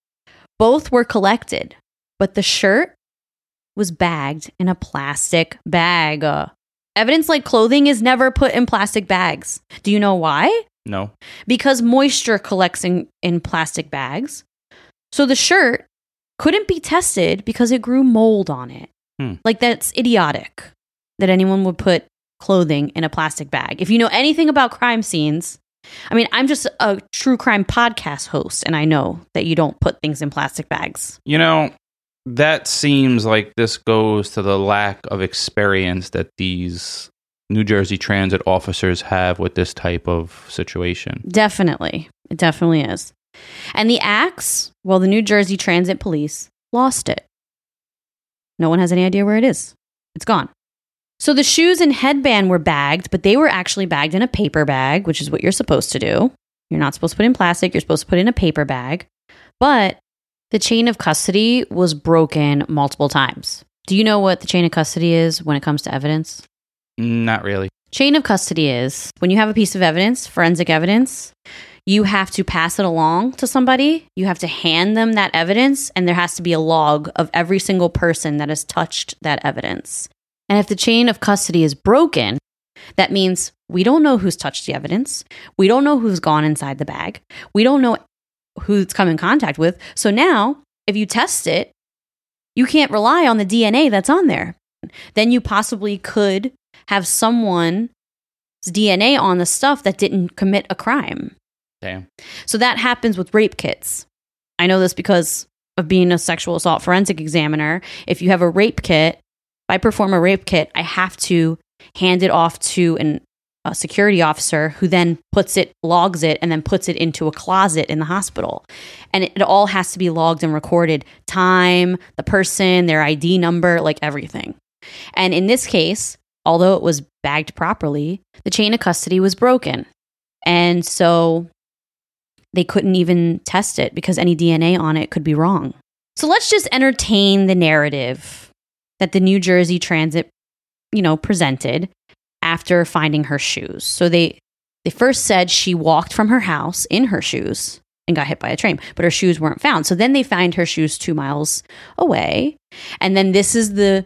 Both were collected, but the shirt was bagged in a plastic bag. Evidence like clothing is never put in plastic bags. Do you know why? No. Because moisture collects in plastic bags. So the shirt couldn't be tested because it grew mold on it. Like, that's idiotic that anyone would put clothing in a plastic bag. If you know anything about crime scenes, I mean, I'm just a true crime podcast host, and I know that you don't put things in plastic bags. You know, that seems like this goes to the lack of experience that these New Jersey Transit officers have with this type of situation. Definitely. It definitely is. And the axe, well, the New Jersey Transit Police lost it. No one has any idea where it is. It's gone. So the shoes and headband were bagged, but they were actually bagged in a paper bag, which is what you're supposed to do. You're not supposed to put in plastic. You're supposed to put in a paper bag. But the chain of custody was broken multiple times. Do you know what the chain of custody is when it comes to evidence? Not really. Chain of custody is when you have a piece of evidence, forensic evidence, you have to pass it along to somebody. You have to hand them that evidence, and there has to be a log of every single person that has touched that evidence. And if the chain of custody is broken, that means we don't know who's touched the evidence. We don't know who's gone inside the bag. We don't know who it's come in contact with. So now, if you test it, you can't rely on the DNA that's on there. Then you possibly could have someone's DNA on the stuff that didn't commit a crime. Damn. So that happens with rape kits. I know this because of being a sexual assault forensic examiner. If you have a rape kit, if I perform a rape kit, I have to hand it off to a security officer who then logs it, and then puts it into a closet in the hospital. And it all has to be logged and recorded. Time, the person, their ID number, like everything. And in this case, although it was bagged properly, the chain of custody was broken. And so they couldn't even test it because any DNA on it could be wrong. So let's just entertain the narrative that the New Jersey Transit, presented after finding her shoes. So they first said she walked from her house in her shoes and got hit by a train, but her shoes weren't found. So then they find her shoes 2 miles away. And then this is the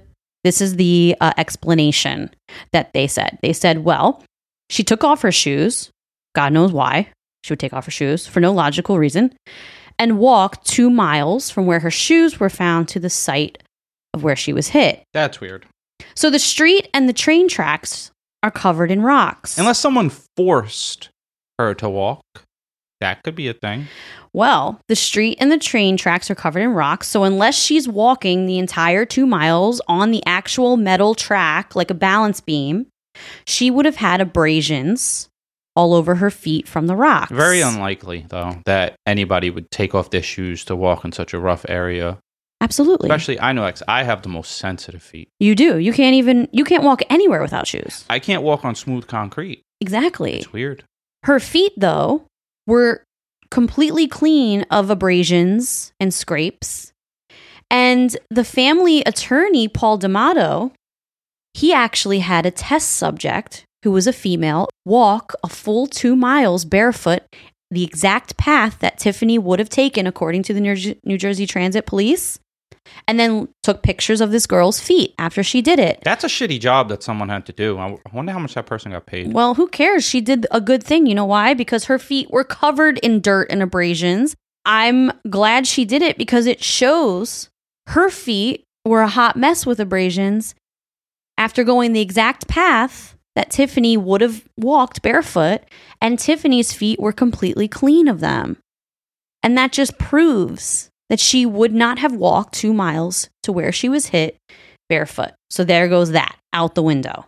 explanation that they said. They said, well, she took off her shoes. God knows why she would take off her shoes, for no logical reason, and walked 2 miles from where her shoes were found to the site of where she was hit. That's weird. So the street and the train tracks are covered in rocks. Unless someone forced her to walk, that could be a thing. Well, the street and the train tracks are covered in rocks, so unless she's walking the entire 2 miles on the actual metal track, like a balance beam, she would have had abrasions all over her feet from the rocks. Very unlikely, though, that anybody would take off their shoes to walk in such a rough area. Absolutely. Especially, I know, I have the most sensitive feet. You do. You can't walk anywhere without shoes. I can't walk on smooth concrete. Exactly. It's weird. Her feet, though, were completely clean of abrasions and scrapes. And the family attorney, Paul D'Amato, he actually had a test subject who was a female walk a full 2 miles barefoot, the exact path that Tiffany would have taken according to the New Jersey Transit Police, and then took pictures of this girl's feet after she did it. That's a shitty job that someone had to do. I wonder how much that person got paid. Well, who cares? She did a good thing. You know why? Because her feet were covered in dirt and abrasions. I'm glad she did it because it shows her feet were a hot mess with abrasions after going the exact path that Tiffany would have walked barefoot, and Tiffany's feet were completely clean of them. And that just proves that she would not have walked 2 miles to where she was hit barefoot. So there goes that out the window.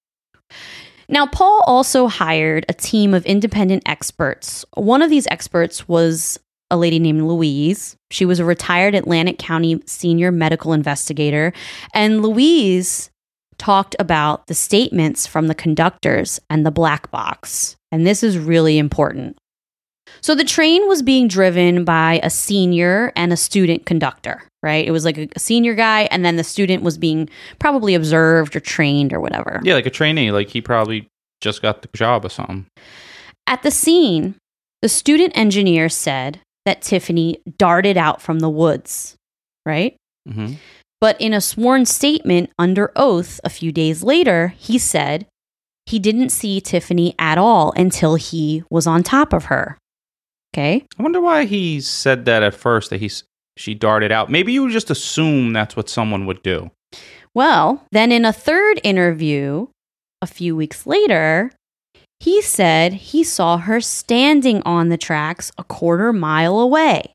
Now, Paul also hired a team of independent experts. One of these experts was a lady named Louise. She was a retired Atlantic County senior medical investigator. And Louise talked about the statements from the conductors and the black box. And this is really important. So the train was being driven by a senior and a student conductor, right? It was like a senior guy, and then the student was being probably observed or trained or whatever. Yeah, like a trainee. Like he probably just got the job or something. At the scene, the student engineer said that Tiffany darted out from the woods, right? Mm-hmm. But in a sworn statement under oath a few days later, he said he didn't see Tiffany at all until he was on top of her. Okay? I wonder why he said that at first, that she darted out. Maybe you just assume that's what someone would do. Well, then in a third interview a few weeks later, he said he saw her standing on the tracks a quarter mile away.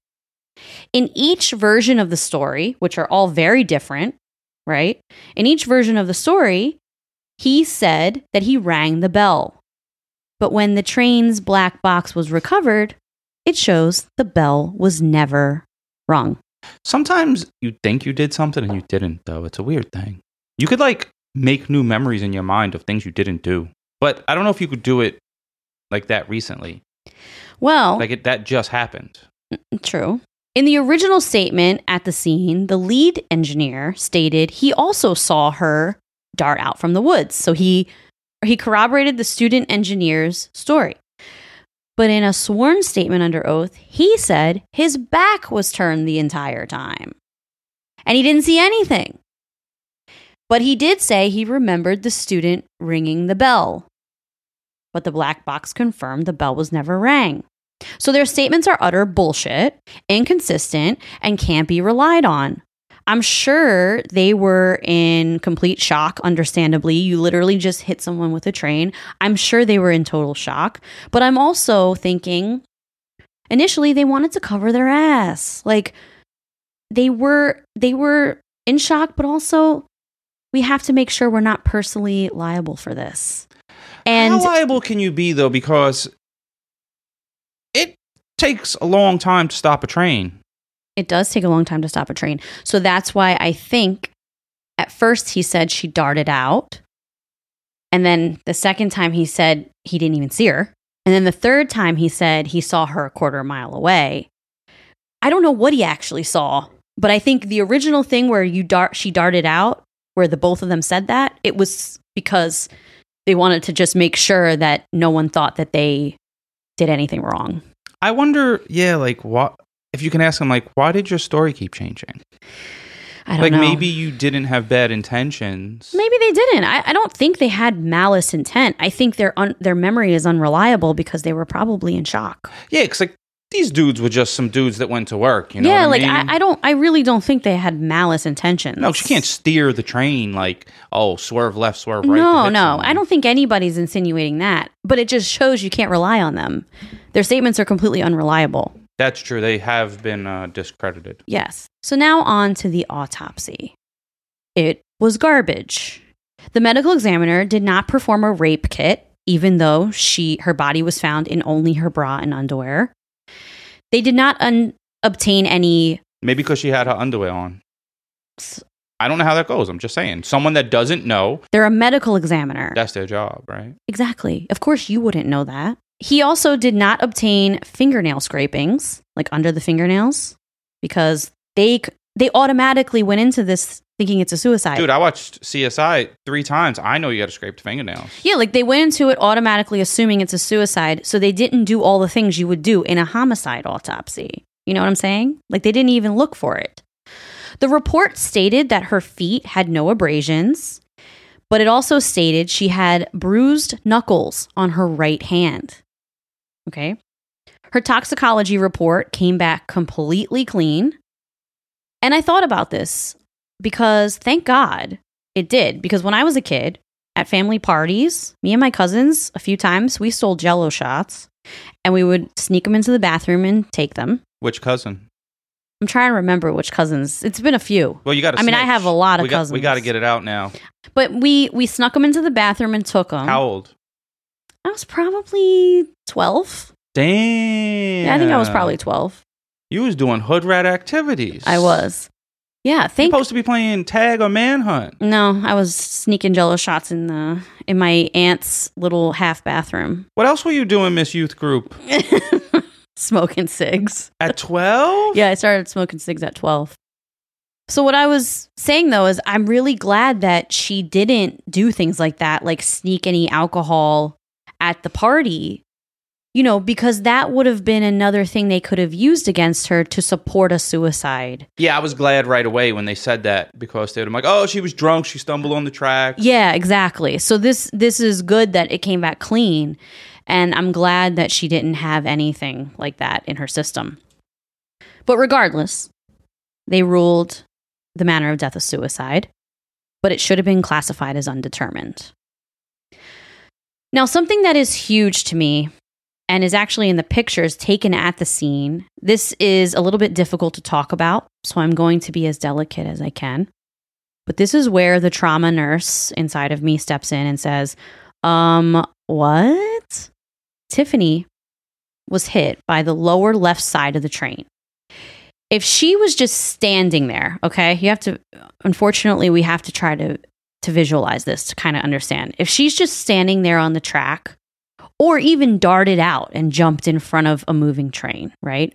In each version of the story, which are all very different, right? In each version of the story, he said that he rang the bell. But when the train's black box was recovered, it shows the bell was never rung. Sometimes you think you did something and you didn't, though. It's a weird thing. You could like make new memories in your mind of things you didn't do. But I don't know if you could do it like that recently. Well, that just happened. True. In the original statement at the scene, the lead engineer stated he also saw her dart out from the woods. So he corroborated the student engineer's story. But in a sworn statement under oath, he said his back was turned the entire time. And he didn't see anything. But he did say he remembered the student ringing the bell. But the black box confirmed the bell was never rang. So their statements are utter bullshit, inconsistent, and can't be relied on. I'm sure they were in complete shock, understandably. You literally just hit someone with a train. I'm sure they were in total shock. But I'm also thinking, initially, they wanted to cover their ass. Like, they were in shock, but also, we have to make sure we're not personally liable for this. And how liable can you be, though? Because it takes a long time to stop a train. It does take a long time to stop a train. So that's why I think at first he said she darted out. And then the second time he said he didn't even see her. And then the third time he said he saw her a quarter mile away. I don't know what he actually saw, but I think the original thing where she darted out, where the both of them said that, it was because they wanted to just make sure that no one thought that they did anything wrong. I wonder, like what? If you can ask them, like, why did your story keep changing? I don't know. Like, maybe you didn't have bad intentions. Maybe they didn't. I don't think they had malice intent. I think their memory is unreliable because they were probably in shock. Yeah, because, like, these dudes were just some dudes that went to work, you know yeah, what like, I mean? I really don't think they had malice intentions. No, she can't steer the train like, oh, swerve left, swerve right. No. I don't think anybody's insinuating that. But it just shows you can't rely on them. Their statements are completely unreliable. That's true. They have been discredited. Yes. So now on to the autopsy. It was garbage. The medical examiner did not perform a rape kit, even though her body was found in only her bra and underwear. They did not obtain any... Maybe because she had her underwear on. I don't know how that goes. I'm just saying. Someone that doesn't know... They're a medical examiner. That's their job, right? Exactly. Of course you wouldn't know that. He also did not obtain fingernail scrapings, like under the fingernails, because they automatically went into this thinking it's a suicide. Dude, I watched CSI 3 times. I know you got to scrape the fingernails. Yeah, like they went into it automatically assuming it's a suicide, so they didn't do all the things you would do in a homicide autopsy. You know what I'm saying? Like they didn't even look for it. The report stated that her feet had no abrasions, but it also stated she had bruised knuckles on her right hand. Okay. Her toxicology report came back completely clean. And I thought about this because thank God it did. Because when I was a kid at family parties, me and my cousins, a few times, we stole Jell-O shots and we would sneak them into the bathroom and take them. Which cousin? I'm trying to remember which cousins. It's been a few. Well, you got to I mean, I have a lot of cousins. We got to get it out now. But we snuck them into the bathroom and took them. How old? I was probably 12. Damn. Yeah, I think I was probably 12. You was doing hood rat activities. I was. Yeah, You're supposed to be playing tag or manhunt. No, I was sneaking Jello shots in my aunt's little half bathroom. What else were you doing, Miss Youth Group? Smoking cigs. At 12? Yeah, I started smoking cigs at 12. So what I was saying, though, is I'm really glad that she didn't do things like that, like sneak any alcohol at the party, because that would have been another thing they could have used against her to support a suicide. Yeah, I was glad right away when they said that, because they were like, oh, she was drunk, she stumbled on the track. Yeah, exactly. So this is good that it came back clean, and I'm glad that she didn't have anything like that in her system. But regardless, they ruled the manner of death a suicide, but it should have been classified as undetermined. Now, something that is huge to me and is actually in the pictures taken at the scene, this is a little bit difficult to talk about, so I'm going to be as delicate as I can. But this is where the trauma nurse inside of me steps in and says, what? Tiffany was hit by the lower left side of the train. If she was just standing there, okay, unfortunately, we have to try to visualize this to kind of understand. If she's just standing there on the track, or even darted out and jumped in front of a moving train, right?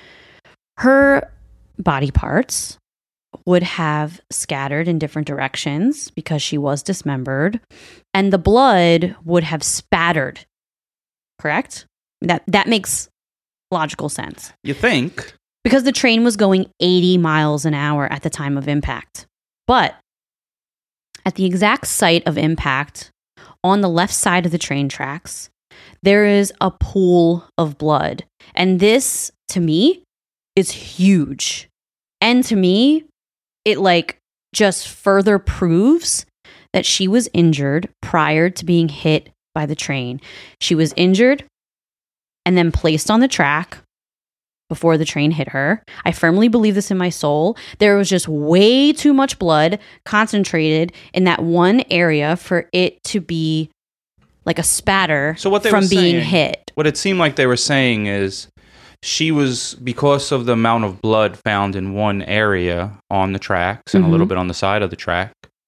Her body parts would have scattered in different directions because she was dismembered, and the blood would have spattered, correct? That makes logical sense. You think? Because the train was going 80 miles an hour at the time of impact. But at the exact site of impact, on the left side of the train tracks, there is a pool of blood. And this, to me, is huge. And to me, it just further proves that she was injured prior to being hit by the train. She was injured and then placed on the track before the train hit her. I firmly believe this in my soul. There was just way too much blood concentrated in that one area for it to be like a spatter from being hit. What it seemed like they were saying is she was, because of the amount of blood found in one area on the tracks and a little bit on the side of the track,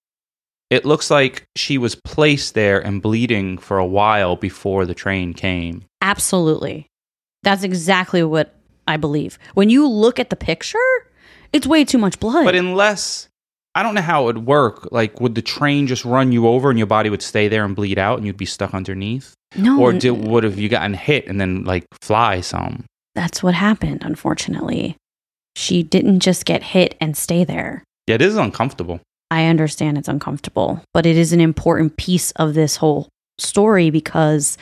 it looks like she was placed there and bleeding for a while before the train came. Absolutely. That's exactly what I believe. When you look at the picture, it's way too much blood. But unless, I don't know how it would work. Like, would the train just run you over and your body would stay there and bleed out and you'd be stuck underneath? No. Or would have you gotten hit and then fly some? That's what happened, unfortunately. She didn't just get hit and stay there. Yeah, it is uncomfortable. I understand it's uncomfortable, but it is an important piece of this whole story because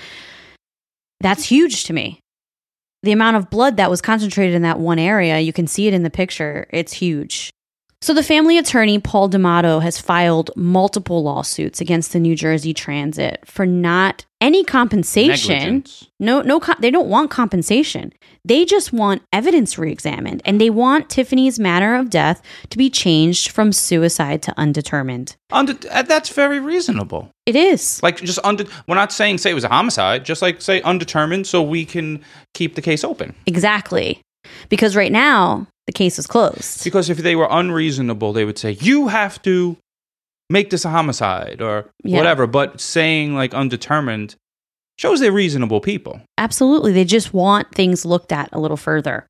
that's huge to me. The amount of blood that was concentrated in that one area, you can see it in the picture. It's huge. So the family attorney, Paul D'Amato, has filed multiple lawsuits against the New Jersey Transit for not any compensation. Negligence. They don't want compensation. They just want evidence reexamined, and they want Tiffany's manner of death to be changed from suicide to undetermined. That's very reasonable. It is. We're not saying say it was a homicide, just say undetermined so we can keep the case open. Exactly. Because right now, the case is closed. Because if they were unreasonable, they would say, you have to make this a homicide or whatever. But saying undetermined shows they're reasonable people. Absolutely. They just want things looked at a little further.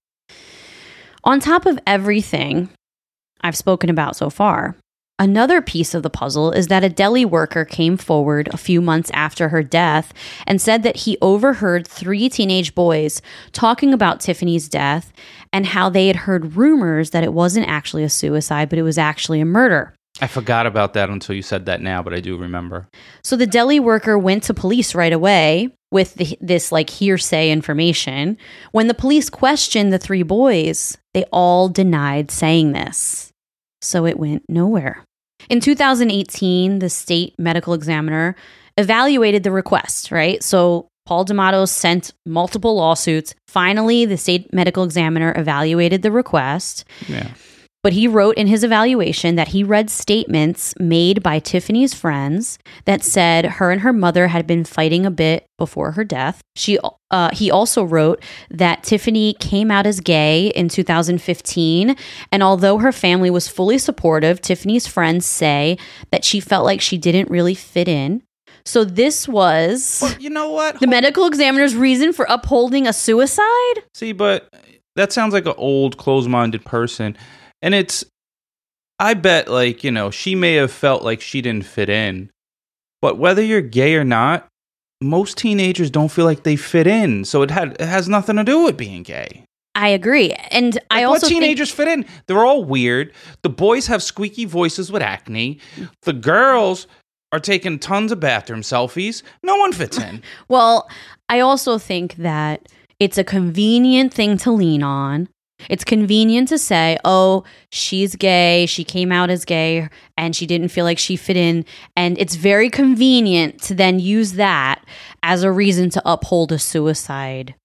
On top of everything I've spoken about so far, another piece of the puzzle is that a deli worker came forward a few months after her death and said that he overheard 3 teenage boys talking about Tiffany's death and how they had heard rumors that it wasn't actually a suicide, but it was actually a murder. I forgot about that until you said that now, but I do remember. So the deli worker went to police right away with this hearsay information. When the police questioned the 3 boys, they all denied saying this. So it went nowhere. In 2018, the state medical examiner evaluated the request, right? So Paul D'Amato sent multiple lawsuits. Finally, the state medical examiner evaluated the request. Yeah. But he wrote in his evaluation that he read statements made by Tiffany's friends that said her and her mother had been fighting a bit before her death. He also wrote that Tiffany came out as gay in 2015, and although her family was fully supportive, Tiffany's friends say that she felt like she didn't really fit in. So this was Well, you know what? the medical examiner's reason for upholding a suicide? See, but that sounds like an old, closed-minded person. And I bet, like, you know, she may have felt like she didn't fit in. But whether you're gay or not, most teenagers don't feel like they fit in. So it has nothing to do with being gay. I agree. And Like, I also what teenagers fit in? They're all weird. The boys have squeaky voices with acne. The girls are taking tons of bathroom selfies. No one fits in. Well, I also think that it's a convenient thing to lean on. It's convenient to say, oh, she's gay, she came out as gay, and she didn't feel like she fit in. And it's very convenient to then use that as a reason to uphold a suicide.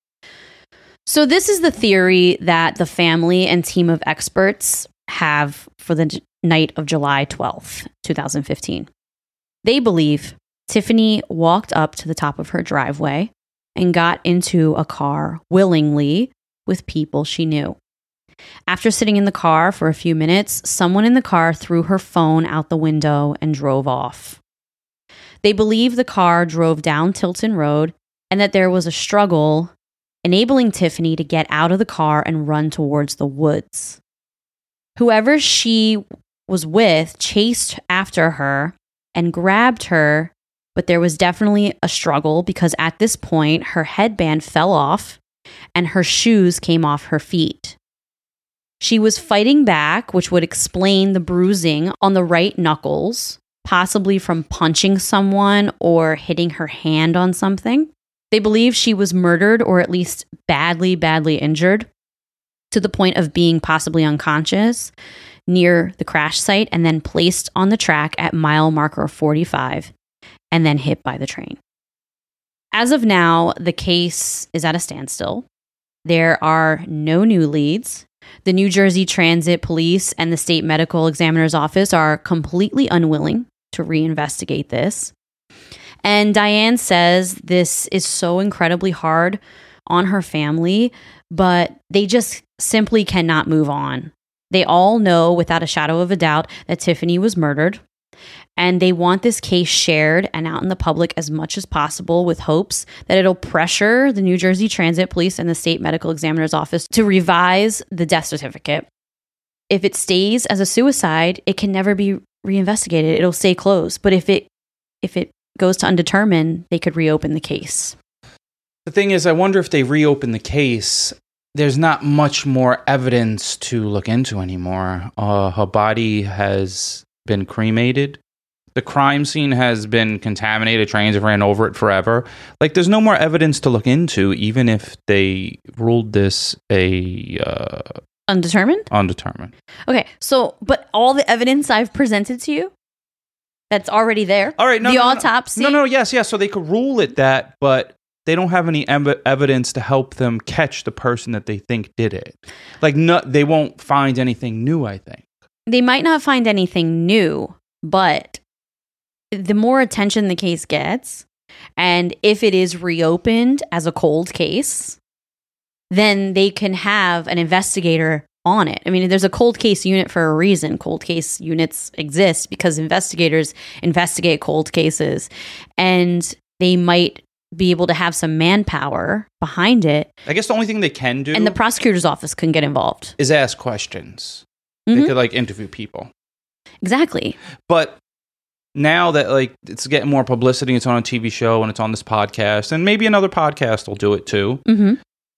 So this is the theory that the family and team of experts have for the night of July 12th, 2015. They believe Tiffany walked up to the top of her driveway and got into a car willingly with people she knew. After sitting in the car for a few minutes, someone in the car threw her phone out the window and drove off. They believe the car drove down Tilton Road and that there was a struggle, enabling Tiffany to get out of the car and run towards the woods. Whoever she was with chased after her and grabbed her, but there was definitely a struggle because at this point, her headband fell off and her shoes came off her feet. She was fighting back, which would explain the bruising on the right knuckles, possibly from punching someone or hitting her hand on something. They believe she was murdered or at least badly injured to the point of being possibly unconscious near the crash site and then placed on the track at mile marker 45 and then hit by the train. As of now, the case is at a standstill. There are no new leads. The New Jersey Transit Police and the State Medical Examiner's Office are completely unwilling to reinvestigate this. And Diane says this is so incredibly hard on her family, but they just simply cannot move on. They all know without a shadow of a doubt that Tiffany was murdered, and they want this case shared and out in the public as much as possible with hopes that it'll pressure the New Jersey Transit Police and the State Medical Examiner's Office to revise the death certificate. If it stays as a suicide, it can never be reinvestigated. It'll stay closed. But if it goes to undetermined, they could reopen the case. The thing is, I wonder if they reopen the case, there's not much more evidence to look into anymore. Her body has been cremated. The crime scene has been contaminated. Trains have ran over it forever. Like, there's no more evidence to look into, even if they ruled this Undetermined? Undetermined. Okay, so, but all the evidence I've presented to you, that's already there. All right, the autopsy. Yes. So they could rule it that, but they don't have any evidence to help them catch the person that they think did it. Like, they won't find anything new, I think. They might not find anything new, but the more attention the case gets, and if it is reopened as a cold case, then they can have an investigator on it. I mean, there's a cold case unit for a reason. Cold case units exist because investigators investigate cold cases, and they might be able to have some manpower behind it. I guess the only thing they can do, and the prosecutor's office can get involved, is ask questions. Mm-hmm. They could, like, interview people. Exactly. But now that, like, it's getting more publicity, it's on a TV show and it's on this podcast, and maybe another podcast will do it too. Mm-hmm.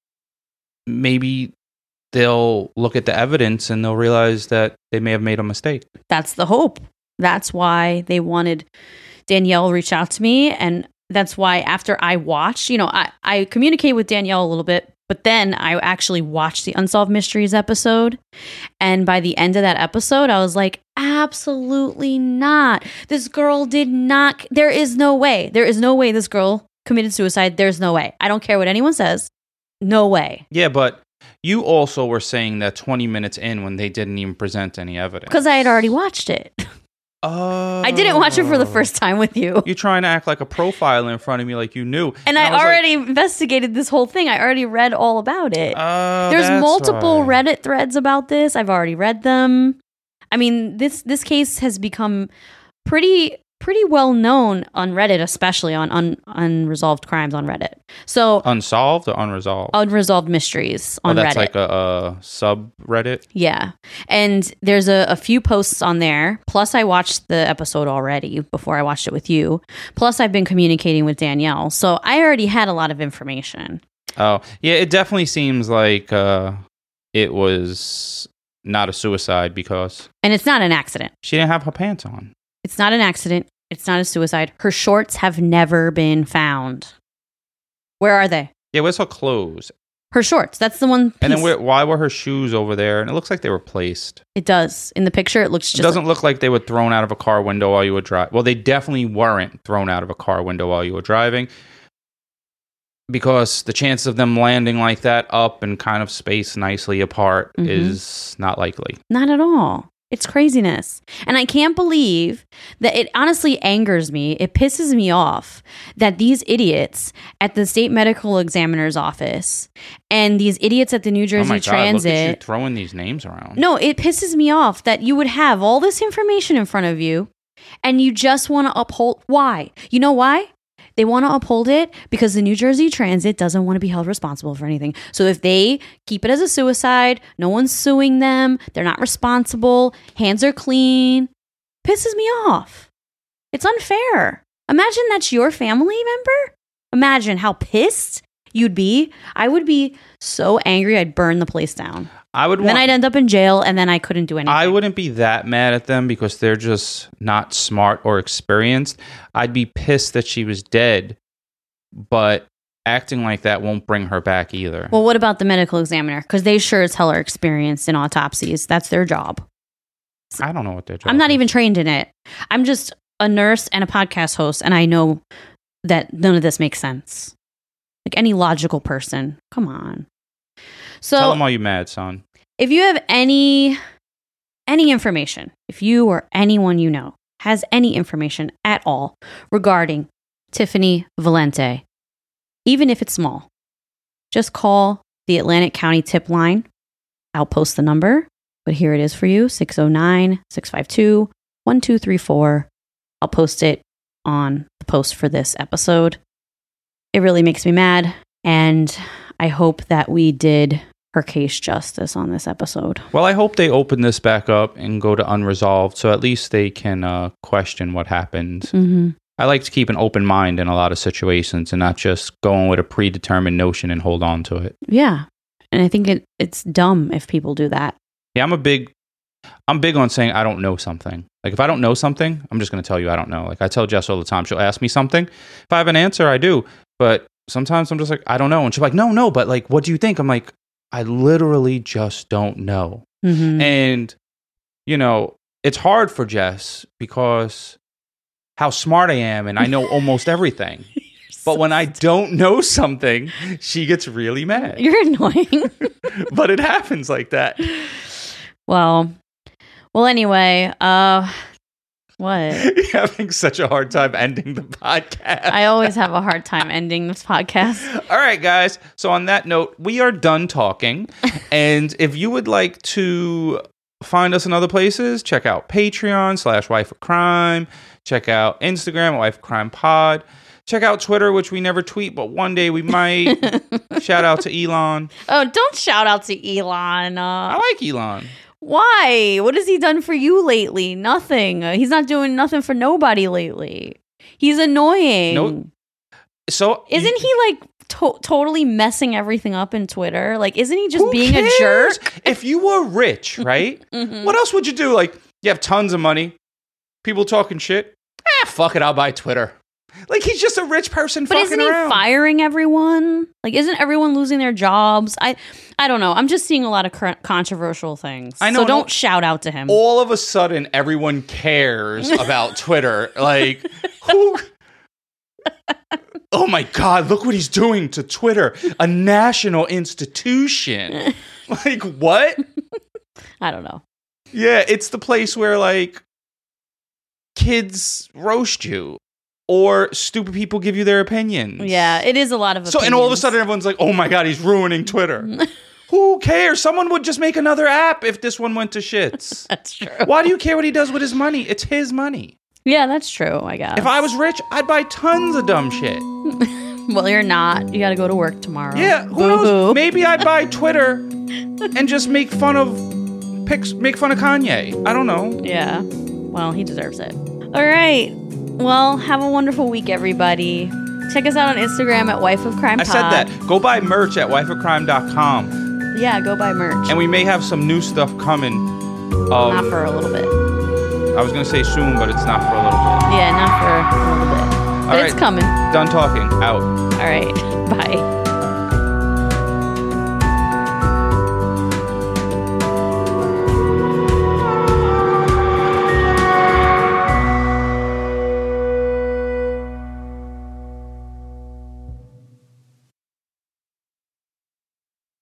Maybe they'll look at the evidence and they'll realize that they may have made a mistake. That's the hope. That's why they wanted Danielle reach out to me. And that's why after I watched, I communicate with Danielle a little bit, but then I actually watched the Unsolved Mysteries episode. And by the end of that episode, I was like, absolutely not. This girl did not. There is no way this girl committed suicide. There's no way. I don't care what anyone says. No way. Yeah, but you also were saying that 20 minutes in when they didn't even present any evidence. Because I had already watched it. Oh. I didn't watch it for the first time with you. You're trying to act like a profiler in front of me like you knew. And I already investigated this whole thing. I already read all about it. There's multiple Reddit threads about this. I've already read them. I mean, this case has become pretty well known on Reddit, especially on unresolved crimes on Reddit. So unsolved or unresolved? Unresolved mysteries on Reddit. That's like a subreddit? Yeah. And there's a few posts on there. Plus, I watched the episode already before I watched it with you. Plus, I've been communicating with Danielle. So I already had a lot of information. Oh, yeah. It definitely seems like it was not a suicide because... And it's not an accident. She didn't have her pants on. It's not an accident. It's not a suicide. Her shorts have never been found. Where are they? Yeah, where's her clothes? Her shorts. That's the one piece. And then why were her shoes over there? And it looks like they were placed. It does. In the picture, it looks just... It doesn't look like they were thrown out of a car window while you were driving. Well, they definitely weren't thrown out of a car window while you were driving. Because the chance of them landing like that up and kind of spaced nicely apart is not likely. Not at all. It's craziness. And I can't believe that it honestly angers me. It pisses me off that these idiots at the state medical examiner's office and these idiots at the New Jersey Transit. Look at you throwing these names around. No, it pisses me off that you would have all this information in front of you and you just want to uphold. Why? You know why? They want to uphold it because the New Jersey Transit doesn't want to be held responsible for anything. So if they keep it as a suicide, no one's suing them, they're not responsible, hands are clean, pisses me off. It's unfair. Imagine that's your family member. Imagine how pissed you'd be. I would be so angry I'd burn the place down. Then I'd end up in jail and then I couldn't do anything. I wouldn't be that mad at them because they're just not smart or experienced. I'd be pissed that she was dead, but acting like that won't bring her back either. Well, what about the medical examiner? Because they sure as hell are experienced in autopsies. That's their job. I don't know what their job is. I'm not even trained in it. I'm just a nurse and a podcast host, and I know that none of this makes sense. Like any logical person. Come on. So tell them why you're mad, son. If you have any information, if you or anyone you know has any information at all regarding Tiffany Valente, even if it's small, just call the Atlantic County tip line. I'll post the number, but here it is for you, 609-652-1234. I'll post it on the post for this episode. It really makes me mad, and I hope that we did her case justice on this episode. Well, I hope they open this back up and go to unresolved, so at least they can question what happened. Mm-hmm. I like to keep an open mind in a lot of situations and not just going with a predetermined notion and hold on to it. Yeah, and I think it's dumb if people do that. Yeah, I'm big on saying I don't know something. Like if I don't know something, I'm just going to tell you I don't know. Like I tell Jess all the time, she'll ask me something. If I have an answer, I do. But sometimes I'm just like, I don't know. And she's like, no, but like, what do you think? I'm like, I literally just don't know. Mm-hmm. And, you know, it's hard for Jess because how smart I am and I know almost everything. But when I don't know something, she gets really mad. You're annoying. But it happens like that. Well, anyway, what? You're having such a hard time ending the podcast. I always have a hard time ending this podcast. All right, guys. So on that note, we are done talking. And if you would like to find us in other places, check out Patreon /Wife of Crime. Check out Instagram, Wife of Crime Pod. Check out Twitter, which we never tweet, but one day we might. Shout out to Elon. Oh, don't shout out to Elon. I like Elon. Why? What has he done for you lately? Nothing. He's not doing nothing for nobody lately. He's annoying. No. So isn't he like totally messing everything up in Twitter? Like, isn't he just being cares? A jerk? If you were rich, right? Mm-hmm. What else would you do? Like, you have tons of money, people talking shit. Fuck it, I'll buy Twitter. Like, he's just a rich person but fucking around. But isn't he firing everyone? Like, isn't everyone losing their jobs? I don't know. I'm just seeing a lot of controversial things. I know. So don't shout out to him. All of a sudden, everyone cares about Twitter. Like, who? oh my God, look what he's doing to Twitter, a national institution. Like, what? I don't know. Yeah, it's the place where, like, kids roast you or stupid people give you their opinions. Yeah, it is a lot of opinions. So, and all of a sudden everyone's like, oh my God, he's ruining Twitter. Who cares? Someone would just make another app if this one went to shits. That's true. Why do you care what he does with his money? It's his money. Yeah, that's true, I guess. If I was rich, I'd buy tons of dumb shit. Well, you're not. You got to go to work tomorrow. Yeah, who knows? Maybe I'd buy Twitter and just make fun of Kanye. I don't know. Yeah. Well, he deserves it. All right. Well, have a wonderful week, everybody. Check us out on Instagram at Wife of Crime Pod. I said that. Go buy merch at wifeofcrime.com. Yeah, go buy merch. And we may have some new stuff coming. Not for a little bit. I was going to say soon, but it's not for a little bit. Yeah, not for a little bit. But it's coming. Done talking. Out. All right. Bye.